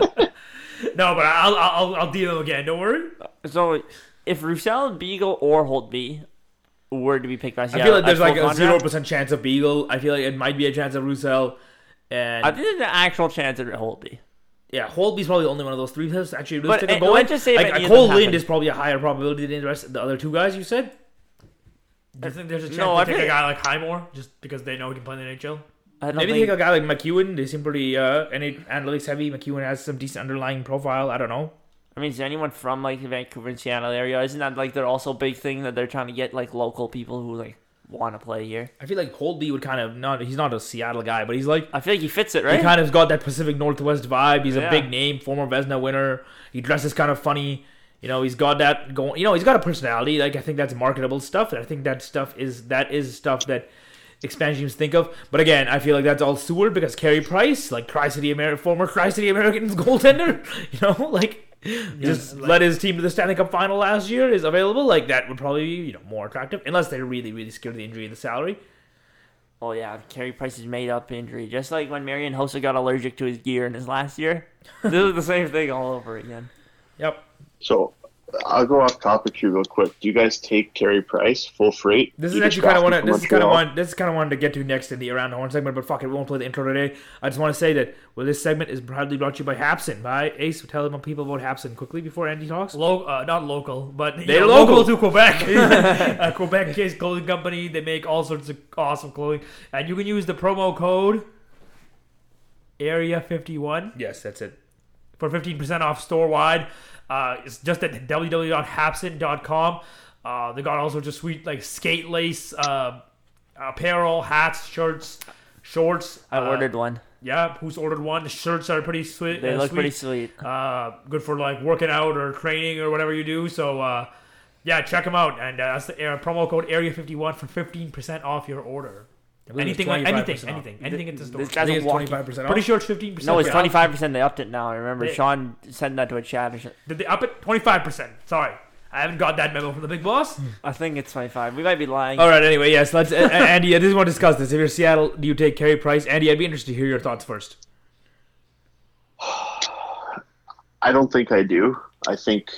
No, but I'll DM him again. Don't worry. So if Roussel, Beagle, or Holtby were to be picked by I Seattle, feel like there's at full a contract, 0% chance of Beagle. I feel like it might be a chance of Roussel. And I think there's an actual chance of Holtby. yeah, Holtby's probably the only one of those three that's actually But, realistic of let's going. just say if any of Cole them Lind happen. is probably a higher probability than the other two guys you said. Do you think there's a chance No, I to take think- a guy like Highmore just because they know he can play in the NHL? I don't Maybe think take a guy like McEwen. They seem pretty analytics heavy. McEwen has some decent underlying profile. I don't know. I mean, is there anyone from the Vancouver and Seattle area? Isn't that their also big thing that they're trying to get local people who want to play here? I feel like Holtby would kind of he's not a Seattle guy, but he's like I feel like he fits it, he right? kind of got that Pacific Northwest vibe. He's a Yeah. big name, former Vezina winner. He dresses kind of funny. He's got that going. He's got a personality. I think that's marketable stuff. And I think that stuff is stuff that expansion teams think of. But again, I feel like that's all sewer because Carey Price, former Tri-City Americans goaltender, led his team to the Stanley Cup final last year, is available. That would probably be more attractive unless they're really, really scared of the injury and the salary. Oh yeah, Carey Price's made up injury, just like when Marian Hossa got allergic to his gear in his last year. This is the same thing all over again. Yep. So I'll go off topic here real quick. Do you guys take Carey Price full freight? This You is actually just kind of draft him this from is kind of Montreal? one this is kind of wanted to get to next in the Around the Horn segment, but fuck it, we won't play the intro today. I just want to say that this segment is proudly brought to you by Hapson. By Ace, tell them people about Hapson quickly before Andy talks. Not local, but They're local local. to Quebec. Quebec-based clothing company. They make all sorts of awesome clothing, and you can use the promo code Area51 Yes, that's it. for 15% off store-wide. It's just at www.hapson.com. They got all sorts of sweet skate lace apparel, hats, shirts, shorts. I ordered one. Yeah, who's ordered one? The shirts are pretty sweet. They look sweet. pretty sweet. Good for working out or training or whatever you do. So yeah, check them out. And that's the promo code Area51 for 15% off your order. Anything at the store. This I guy's think a it's walking. 25% off. Pretty sure it's 15%. No, it's Yeah. 25%. They upped it now. I remember They- Sean sent that to a chat. Or something. Did they up it? 25%. Sorry. I haven't got that memo from the big boss. I think it's 25. We might be lying. All right. Anyway, yes. Let's. Andy, I just want to discuss this. If you're Seattle, do you take Carey Price? Andy, I'd be interested to hear your thoughts first. I don't think I do. I think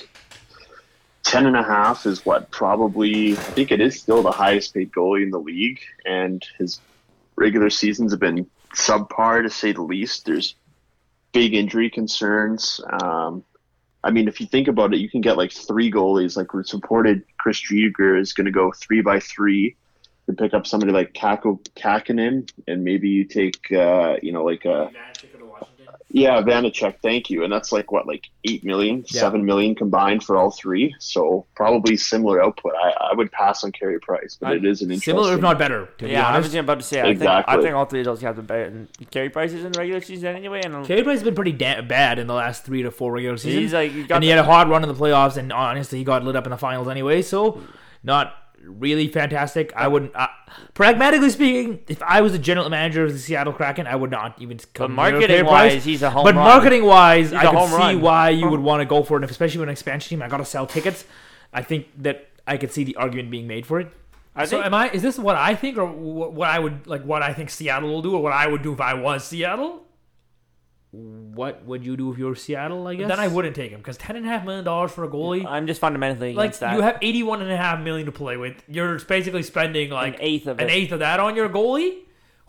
10.5 is I think it is still the highest paid goalie in the league, and his regular seasons have been subpar to say the least. There's big injury concerns. If you think about it, you can get 3 goalies. It's reported Chris Drieger is going to go 3x3. You can pick up somebody like Kakko Kakinen, and maybe you take, Vanacek, thank you. And that's 8 million, 7 million combined for all 3. So probably similar output. I would pass on Carey Price, but it is an interesting. Similar, if not better. To be Yeah, I was honest. about to say. Exactly. I think all 3 of those guys are better than Carey Price is in the regular season anyway. And Carey Price has been pretty bad in the last 3 to 4 regular seasons. he's got and he had a hot run in the playoffs, and honestly, he got lit up in the finals anyway. So, not really fantastic. I wouldn't. Pragmatically speaking, if I was the general manager of the Seattle Kraken, I would not even come near Carey marketing-wise, Price. he's a home But run. marketing-wise, He's I a could home see run. why you would want to go for it, and especially with an expansion team. I got to sell tickets. I think that I could see the argument being made for it. Is this what I think, or what I would what I think Seattle will do, or what I would do if I was Seattle? What would you do if you were Seattle? I guess Then I wouldn't take him because $10.5 million for a goalie. I'm just fundamentally against that. You have $81.5 million to play with. You're basically spending An eighth of an it. eighth of that on your goalie.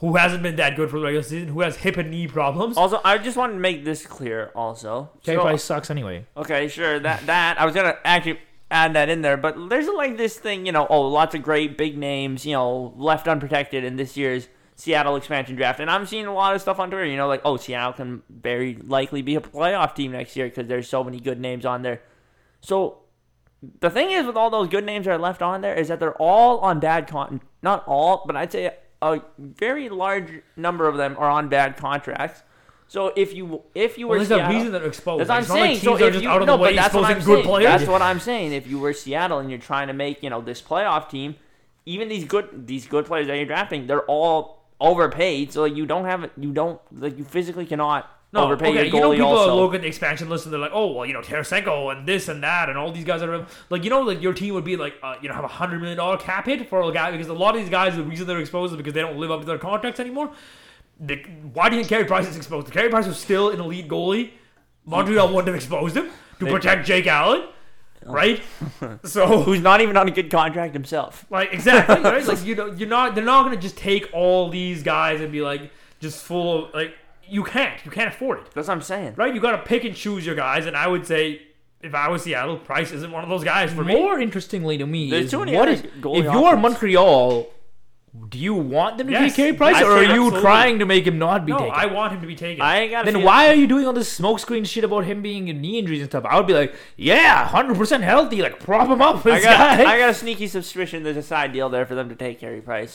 who hasn't been that good for the regular season, who has hip and knee problems. Also, I just wanted to make this clear. Also, Carey Price sucks anyway. Okay, sure. That I was gonna actually add that in there, but there's like this thing, lots of great big names, left unprotected in this year's Seattle expansion draft, and I'm seeing a lot of stuff on Twitter, Seattle can very likely be a playoff team next year because there's so many good names on there. So the thing is with all those good names that are left on there is that they're all on bad not all, but I'd say a very large number of them are on bad contracts. So if you were there's Seattle, a reason they're exposed. that's what I'm It's not like saying. teams So are if just you, out of no, the way but that's what exposing I'm good saying. players. That's what I'm saying. If you were Seattle and you're trying to make this playoff team, even these good players that you're drafting, they're all overpaid. So you physically cannot overpay your goalie. People also look at the expansion list and they're like, oh well, Tarasenko and this and that and all these guys are like, your team would be like, have a $100 million cap hit for a guy, because a lot of these guys, the reason they're exposed is because they don't live up to their contracts anymore. Why do you think Carey Price is exposed? If Carey Price was still an elite goalie, Montreal wouldn't have exposed him to protect Jake Allen, right? So who's not even on a good contract himself. Like exactly, right? Like they're not going to just take all these guys and be like just full of like you can't afford it. That's what I'm saying, right? You got to pick and choose your guys, and I would say if I was Seattle, Price isn't one of those guys for me. More interestingly to me, There's is too many what other is goalie if you are options. Montreal. Do you want them to Yes. take Carey Price, I or are say you absolutely. trying to make him not be No, taken? I want him to be taken. Then why are you doing all this smokescreen shit about him being in knee injuries and stuff? I would be like, yeah, 100% healthy. Like, prop him up. This guy. I got a sneaky suspicion there's a side deal there for them to take Carey Price.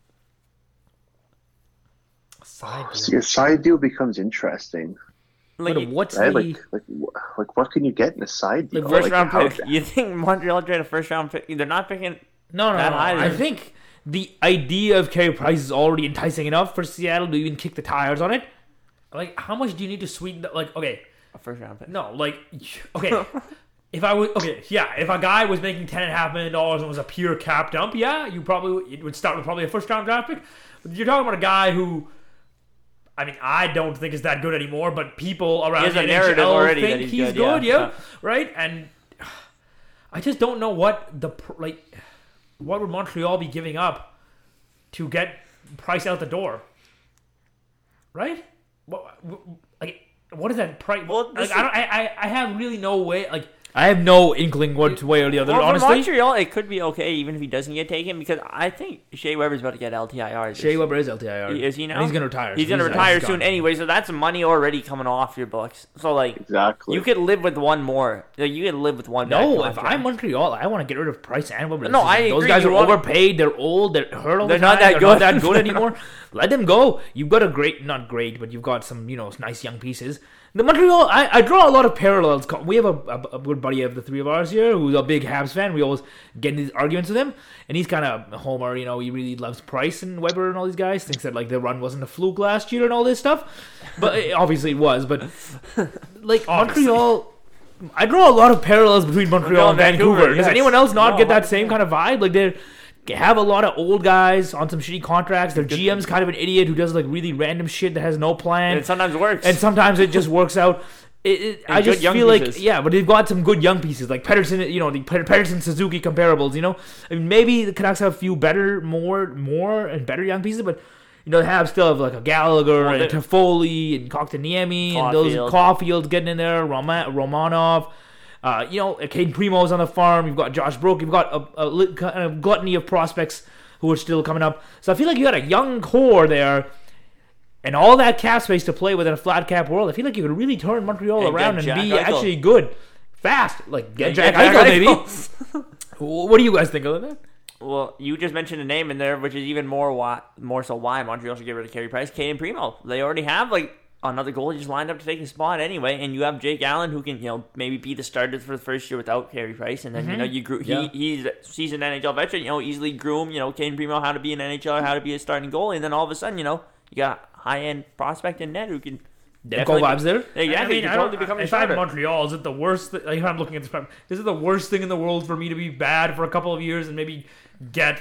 See, a side deal becomes interesting. Like, what's Right? the... Like what can you get in a side deal? First round how- pick. You think Montreal trade a first round pick? They're not picking. No. that high. I think the idea of Carey Price is already enticing enough for Seattle to even kick the tires on it. Like, how much do you need to sweeten the, like, okay. A first round pick. No, like, okay. If a guy was making $10.5 million and was a pure cap dump, yeah, it would start with probably a first round draft pick. But you're talking about a guy who, I mean, I don't think is that good anymore, but people around the NHL think he's good, yeah, right? And I just don't know what would Montreal be giving up to get Price out the door, right? What is that price? Well, I have really no way. Like, I have no inkling one way or the other, well, honestly. For Montreal, it could be okay even if he doesn't get taken, because I think Shea Weber's about to get LTIR. Shea Weber is LTIR. Is he now? And he's going to retire. He's going to retire soon anyway, so that's money already coming off your books. So, like, exactly. you could live with one more. You could live with one bad No, contract. if I'm Montreal, I want to get rid of Price and Weber. No, I Those agree. guys are You want- overpaid. They're old. They're hurt all the They're time. not that They're good. not that good anymore. Let them go. You've got not great, but you've got some, nice young pieces. The Montreal, I draw a lot of parallels. We have a good buddy of the three of ours here who's a big Habs fan. We always get in these arguments with him, and he's kind of a homer. He really loves Price and Weber and all these guys. Thinks that like the run wasn't a fluke last year and all this stuff, but obviously it was. But like Montreal, I draw a lot of parallels between Montreal and Vancouver. Does yes. anyone else not No, get that 100%. same kind of vibe? Like they have a lot of old guys on some shitty contracts. Their GM's kind of an idiot who does like really random shit that has no plan. And it sometimes works. And sometimes it just works out. I good just young feel pieces. like, yeah, but they've got some good young pieces, like Pettersson, the Pettersson-Suzuki comparables, I mean, maybe the Canucks have a few more and better young pieces, but, they still have, like, a Gallagher and Toffoli and Kotkaniemi and those Caulfield getting in there, Romanov. Caden Primo's on the farm. You've got Josh Brook. You've got a gluttony of prospects who are still coming up. So I feel like you got a young core there. And all that cap space to play with in a flat cap world, I feel like you could really turn Montreal around and be actually good, fast. Like get Jack Eichel, maybe. What do you guys think of that? Well, you just mentioned a name in there, which is even more so why Montreal should get rid of Carey Price. Caden Primo. They already have another goalie just lined up to take his spot anyway, and you have Jake Allen who can maybe be the starter for the first year without Carey Price, and then he's a seasoned NHL veteran. Easily groom Caden Primo how to be an NHLer, how to be a starting goalie, and then all of a sudden you got high-end prospect in net who can definitely vibes there. Exactly. If I'm Montreal, is it the worst? If I'm looking at this, is it the worst thing in the world for me to be bad for a couple of years and maybe get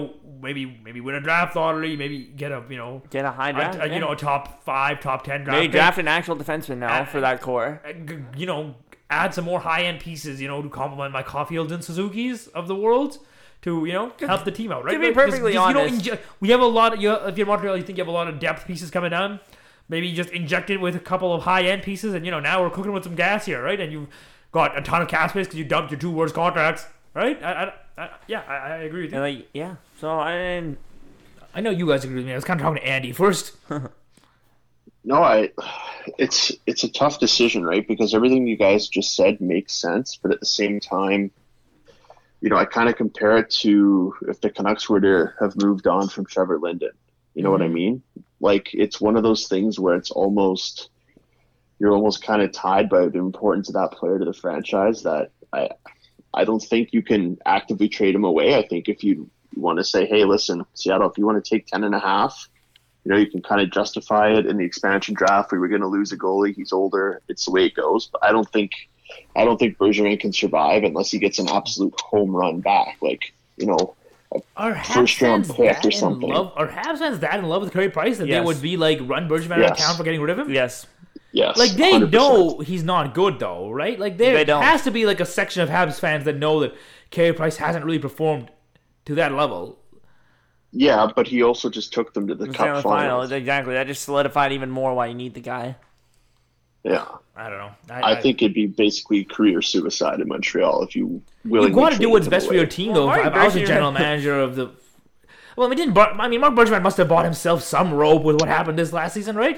maybe win a draft lottery, maybe get a high draft, a top 5, top 10 draft. Maybe draft an actual defenseman now for that core. Add some more high end pieces, to complement my Caulfields and Suzuki's of the world. to help the team out, right? To be Like, perfectly honest, we have a lot of if you're Montreal, you think you have a lot of depth pieces coming down. Maybe you just inject it with a couple of high end pieces, and now we're cooking with some gas here, right? And you've got a ton of cap space because you dumped your 2 worst contracts, right? I agree with you. And so I know you guys agree with me. I was kind of talking to Andy first. No, it's a tough decision, right? Because everything you guys just said makes sense, but at the same time, I kind of compare it to if the Canucks were to have moved on from Trevor Linden. You know what I mean? Like, it's one of those things where you're almost kind of tied by the importance of that player to the franchise that I don't think you can actively trade him away. I think if you want to say, hey, listen, Seattle, if you want to take 10.5, you can kind of justify it in the expansion draft. We were going to lose a goalie. He's older. It's the way it goes. But I don't think Bergevin can survive unless he gets an absolute home run back. First round pick or something. Are Habs fans that in love with Carey Price that they would be run Bergevin out of town for getting rid of him? Yes. Yes. Like, they 100%. know he's not good, though, right? Like, there don't. has to be a section of Habs fans that know that Carey Price hasn't really performed to that level. Yeah, but he also just took them to the Cup finals. Exactly. That just solidified even more why you need the guy. Yeah. I don't know. I think it'd be basically career suicide in Montreal if you willingly. You got to do what's best for your team, though. Mark If I was the Bergevin- general manager of the. Well, Mark Bergevin must have bought himself some rope with what happened this last season, right?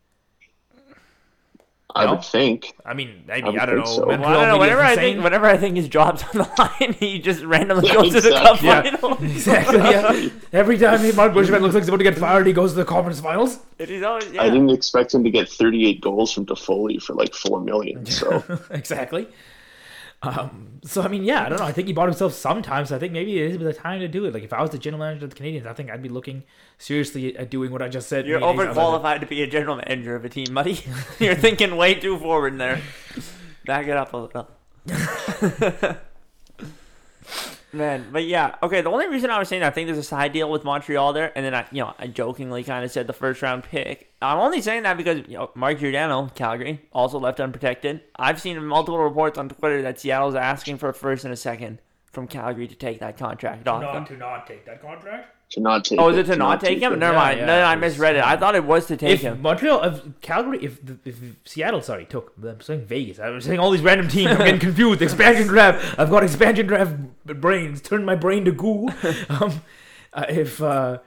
I would think. I mean, maybe I would I don't know. think so. Well, I don't know. Whenever I think his job's on the line, he just randomly goes to the Cup final. Exactly. Yeah. Every time Mark Bergevin looks like he's about to get fired, he goes to the conference finals. He's always, I didn't expect him to get 38 goals from Toffoli for $4 million. So exactly. So I mean, I don't know. I think he bought himself sometimes. So I think maybe it is the time to do it. Like, if I was the general manager of the Canadiens, I think I'd be looking seriously at doing what I just said. You're overqualified to be a general manager of a team, buddy. You're thinking way too forward there. Back it up a little. Man, but okay. The only reason I was saying I think there's a side deal with Montreal there, and then I jokingly kind of said the first round pick. I'm only saying that because Mark Giordano, Calgary, also left unprotected. I've seen multiple reports on Twitter that Seattle's asking for a first and a second from Calgary to take that contract off them. To not take that contract. To not take. Oh, is it to not take him? Never mind. No, I misread it. I thought it was to take him. Calgary, if Seattle, took. I'm saying Vegas. I'm saying all these random teams. I'm getting confused. Expansion draft. I've got expansion draft brains. Turn my brain to goo. If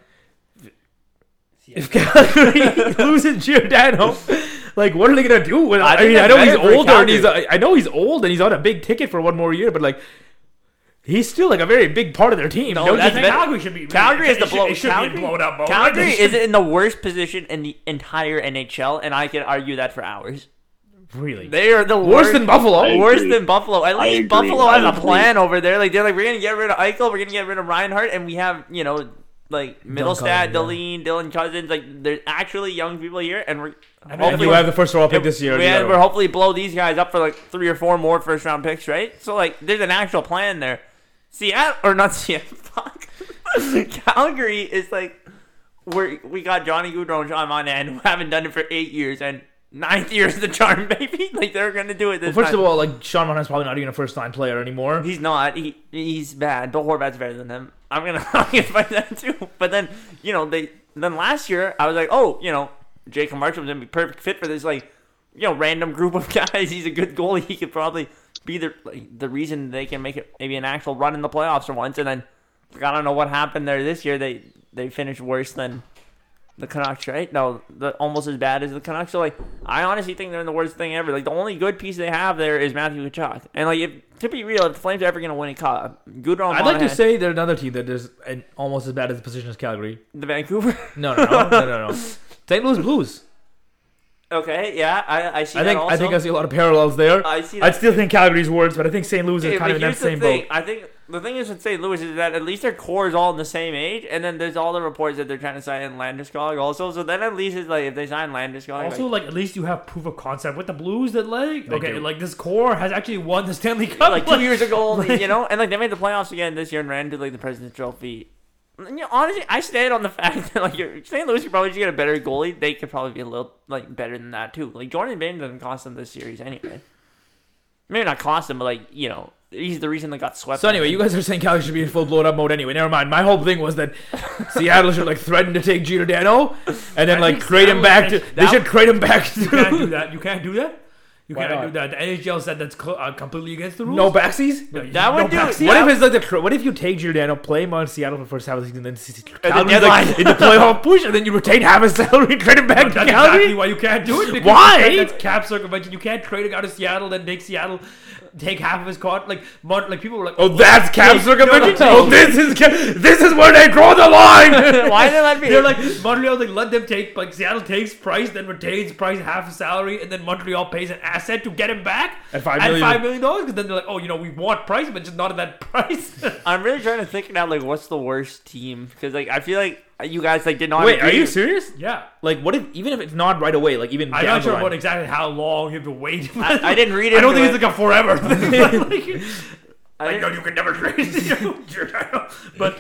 Calgary loses Giordano, what are they gonna do? With, I know he's older, and I know he's old, and he's on a big ticket for one more year. But he's still a very big part of their team. No, Calgary should be. Calgary is the blow. Calgary, be blown up. Bro. Calgary is in the worst position in the entire NHL, and I can argue that for hours. Really, they are the worse than Buffalo. Worse than Buffalo. At least Buffalo has a plan over there. They're we're gonna get rid of Eichel, we're gonna get rid of Reinhart, and we have Middlestat, Deline, Dylan Cousins. There's actually young people here, and we're. Hopefully, you have the first round pick this year. We're hopefully blow these guys up for 3 or 4 more first round picks, right? So there's an actual plan there. Seattle or not Seattle? Fuck. Calgary is we got Johnny Gaudreau and Sean Monahan who haven't done it for 8 years, and 9th year is the charm, baby. They're gonna do it this time. First of all, Sean Monahan's probably not even a first line player anymore. He's not. He's bad. Bill Horvat's better than him. I'm gonna fight that too. But then then last year I was Jacob Markstrom's gonna be perfect fit for this random group of guys. He's a good goalie. He could probably be the reason they can make it maybe an actual run in the playoffs for once. And then I don't know what happened there this year. They finished worse than the Canucks, right? No, almost as bad as the Canucks. So I honestly think they're in the worst thing ever. The only good piece they have there is Matthew Tkachuk. And to be real, if the Flames are ever gonna win a cup, Gaudreau. I'd like to say they're another team that is almost as bad as the position as Calgary. The Vancouver? No. St. Louis Blues. Okay, yeah, I see that also. I think I see a lot of parallels there. I see that. I'd still think Calgary's worse, but I think St. Louis is kind of in that same boat. I think the thing is with St. Louis is that at least their core is all in the same age, and then there's all the reports that they're trying to sign Landeskog also. So then at least it's if they sign Landeskog. Also, at least you have proof of concept with the Blues that this core has actually won the Stanley Cup 2 years ago, and they made the playoffs again this year and ran to the President's Trophy. Honestly, I stand on the fact that St. Louis could probably just get a better goalie. They could probably be a little better than that too. Jordan Bain doesn't cost them this series anyway. Maybe not cost them, but he's the reason they got swept. So anyway, you guys are saying Cali should be in full blown up mode anyway. Never mind. My whole thing was that Seattle should like threaten to take Giordano and then like trade him back to. They should trade him back. You can't do that. You can't do that. You Why can't not? do that. The NHL said that's completely against the rules. No backsies. That would do it. What if it's like what if you take Giordano, play him on Seattle for the first half of the season, and then Calgary's deadline. like in the playoff push, and then you retain half his salary, trade him back to That's Calgary? exactly why you can't do it. Because Why? That's cap circumvention. You can't trade a guy to Seattle, then take Seattle, take half of his contract. Like people were like, Oh, that's cap circumvention. no. Oh, this is where they draw the line. Why did they let me? They're like Montreal, like let them take, like Seattle takes Price, then retains Price half his salary, and then Montreal pays an asset to get him back At $5 million. Because then they're like, oh, we want Price, but just not at that price. I'm really trying to think now, like, what's the worst team? Because like I feel like you guys like did not. Wait, agree. are you serious? Yeah. Like, what if even if it's not right away? Like, even I'm down not the sure line? about exactly how long you have to wait. I didn't read it. I don't think it's like a forever thing. I Like, didn't- no, you can never trade. But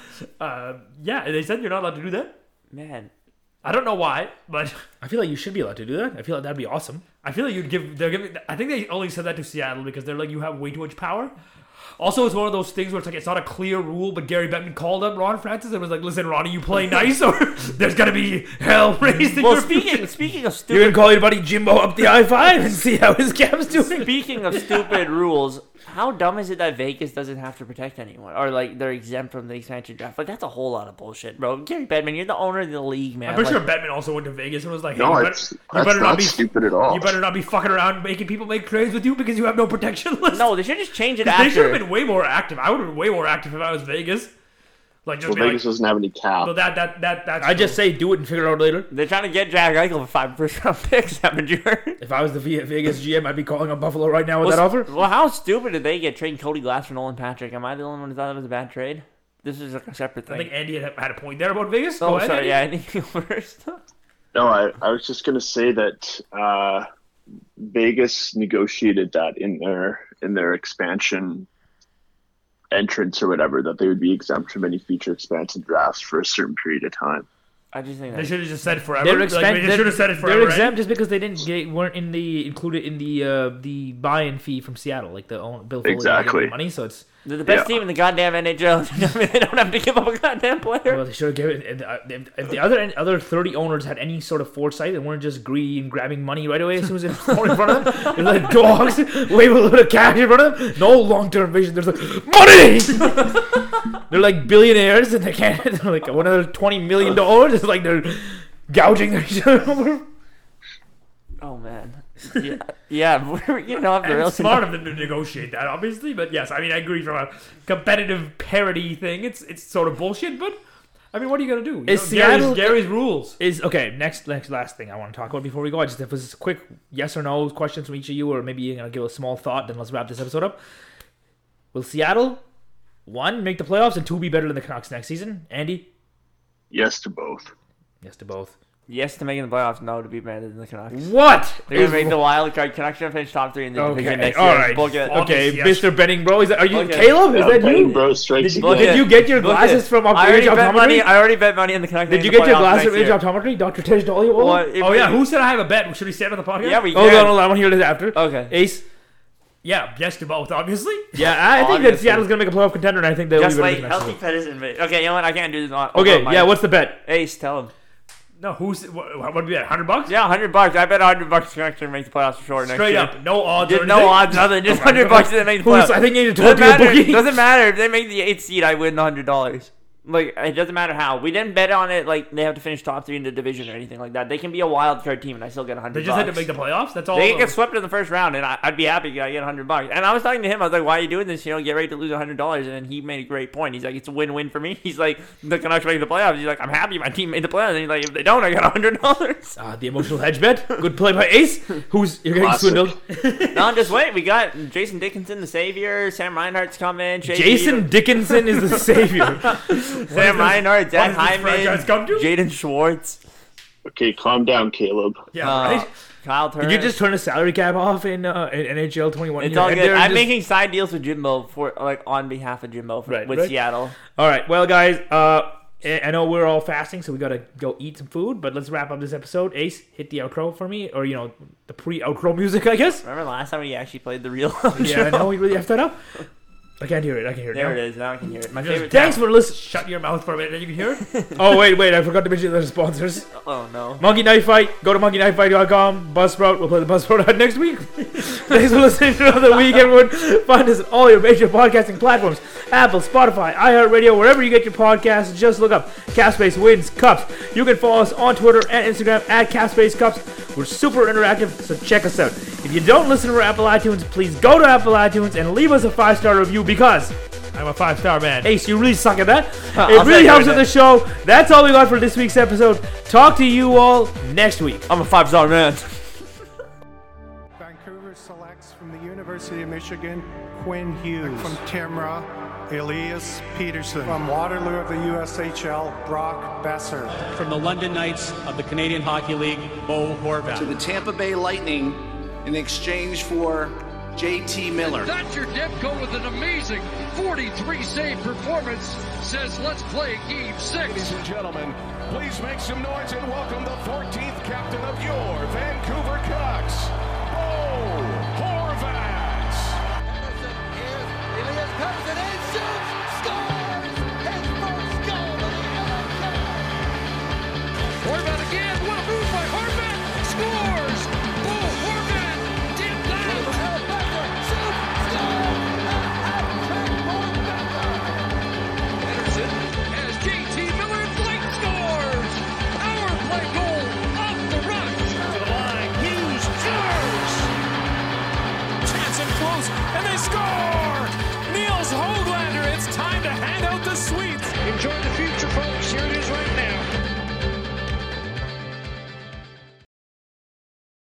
yeah, they said you're not allowed to do that. Man, I don't know why, but I feel like you should be allowed to do that. I feel like that'd be awesome. I feel like they're giving. I think they only said that to Seattle because they're like, you have way too much power. Also, it's one of those things where it's like it's not a clear rule, but Gary Bettman called up Ron Francis and was like, "Listen, Ronnie, you play nice, or there's gonna be hell raised in well, your speaking of You're stupid, gonna call your buddy Jimbo up the I-5 and see how his cap's doing. speaking of stupid rules, how dumb is it that Vegas doesn't have to protect anyone, or like they're exempt from the expansion draft? Like that's a whole lot of bullshit, bro. Gary Bettman, you're the owner of the league, man. I'm pretty Like, sure Bettman also went to Vegas and was like, "Hey, No, you that's better not be stupid at all. You better not be fucking around making people make trades with you because you have no protection list." No, they should just change it They should have after. been way more active. I would have been way more active if I was Vegas. Like just Well, be Vegas doesn't have any cap. like, well, that's I just say do it and figure it out later. They're trying to get Jack Eichel for 5 first-round picks, haven't you heard? If I was the Vegas GM, I'd be calling up Buffalo right now with that offer. Well, how stupid did they get trading Cody Glass for Nolan Patrick? Am I the only one who thought it was a bad trade? This is like a separate I thing. think Andy had a point there about Vegas. Oh, Go ahead, sorry. Andy. Yeah, I think you first. No, I was just gonna say that Vegas negotiated that in their expansion entrance or whatever, that they would be exempt from any future expansion drafts for a certain period of time. I just think They that. should have just said forever. They're Like, they should have said it forever. They're right? exempt just because they weren't included in the buy-in fee from Seattle, like the Bill Foley Exactly. money. So it's They're the best Yeah. team in the goddamn NHL. I mean, they don't have to give up a goddamn player. well, they should have given it. If the other 30 owners had any sort of foresight and weren't just greedy and grabbing money right away as soon as it's thrown in front of them, they're like dogs, wave a little bit of cash in front of them. No long-term vision. There's like money. They're like billionaires and they can't. They're like another $20 million. It's like they're gouging their each other. Oh man. Yeah. We're getting off the And rails. it's smart of them to negotiate that, obviously. But yes, I mean, I agree from a competitive parity thing. It's sort of bullshit. But I mean, what are you gonna do? Is Seattle- Gary's rules? Is okay. Last thing I want to talk about before we go. I just if it's a quick yes or no questions from each of you, or maybe you're gonna give a small thought. Then let's wrap this episode up. Will Seattle, 1, make the playoffs, and 2, be better than the Canucks next season? Andy, Yes to both. yes to both. Yes to making the playoffs. No to be better than the Canucks. What? They're gonna make the wild card. Canucks gonna finish top 3 in the division Okay, next all year. right. Book it. Okay, Yes. Mr. Betting Bro, are you Okay. Caleb? Is Yeah, that Betting you? Bro strikes Book again. it. Did you get your Book glasses it. from I already Age bet money. Optometry? I already bet money on the Canucks. Did you making get your the playoffs glasses from next Age year. Optometry, Dr. Tej Dollywall? Well, if Oh yeah, we- who said I have a bet? Should we say it on the podcast? Yeah, we Hold can. on, I want to hear this after. Okay. Ace? Yeah, yes to both, obviously. Yeah, I think that Obviously. Seattle's going to make a playoff contender, and I think they'll Just be better wait. than the Canucks. Healthy Pedersen. Okay, you know what? I can't do this. Okay, yeah, what's the bet? Ace, tell him. No, what would be that? $100? Yeah, $100. I bet $100 Canucks are make the playoffs for sure next Straight year. up, no odds. Just or no anything? odds, nothing. Just $100 and they make the Who's, playoffs. I think you need to talk Doesn't to your matter. bookie. Doesn't matter if they make the 8th seed. I win the $100. Like it doesn't matter how. We didn't bet on it. Like they have to finish top 3 in the division or anything like that. They can be a wild card team, and I still get $100. They just had to make the playoffs. That's all. They can get swept in the first round, and I'd be happy. I get $100. And I was talking to him. I was like, "Why are you doing this? You know, get ready to lose $100." And then he made a great point. He's like, "It's a win-win for me." He's like, "The Canucks make the playoffs." He's like, "I'm happy my team made the playoffs." And he's like, "If they don't, I got $100." The emotional hedge bet. Good play by Ace. You're getting Classic. swindled. No, just wait. We got Jason Dickinson, the savior. Sam Reinhart's coming. Jason Dickinson is the savior. Sam Reinhart, Zach what does this franchise come Hyman, to? Jaden Schwartz, Okay, calm down, Caleb. Yeah, right. Kyle Turner. Did you just turn a salary cap off in NHL 21? It's all And good. they're I'm just- making side deals with Jimbo for on behalf of Jimbo Right, with right. Seattle. All right, well, guys, I know we're all fasting, so we gotta go eat some food. But let's wrap up this episode. Ace, hit the outro for me, or the pre-outro music, I guess. Remember last time we actually played the real outro? Yeah, I know we really effed that up. I can't hear it. There it is. Now I can hear it. My favorite. Thanks for listening. Shut your mouth for a minute, then you can hear it. Oh wait! I forgot to mention the sponsors. Oh no. Monkey Knife Fight. Go to monkeyknifefight.com. Buzzsprout. We'll play the Buzzsprout ad next week. Thanks for listening to another week, everyone. Find us on all your major podcasting platforms: Apple, Spotify, iHeartRadio, wherever you get your podcasts. Just look up Capspace Wins Cups. You can follow us on Twitter and Instagram at Capspace Cups. We're super interactive, so check us out. If you don't listen to our Apple iTunes, please go to Apple iTunes and leave us a 5-star review because I'm a 5-star man. Ace, you really suck at that. It really helps with the show. That's all we got for this week's episode. Talk to you all next week. I'm a 5-star man. Vancouver selects from the University of Michigan, Quinn Hughes. From Timrah, Elias Peterson. From Waterloo of the USHL, Brock Besser. From the London Knights of the Canadian Hockey League, Bo Horvat. To the Tampa Bay Lightning in exchange for JT Miller. And Thatcher Demko with an amazing 43-save performance says let's play game 6. Ladies and gentlemen, please make some noise and welcome the 14th captain of your Vancouver Canucks, Bo Horvat. Anderson is, Elias comes it in, shoots, scores, his first goal of the NHL. Horvat again, what a move by Horvat, scores, Bo Horvat, dipped out. Anderson has JT Miller in flank, scores, power play goal off the rush. To the line, Hughes, scores. Chance and close, and they score! Niels Höglander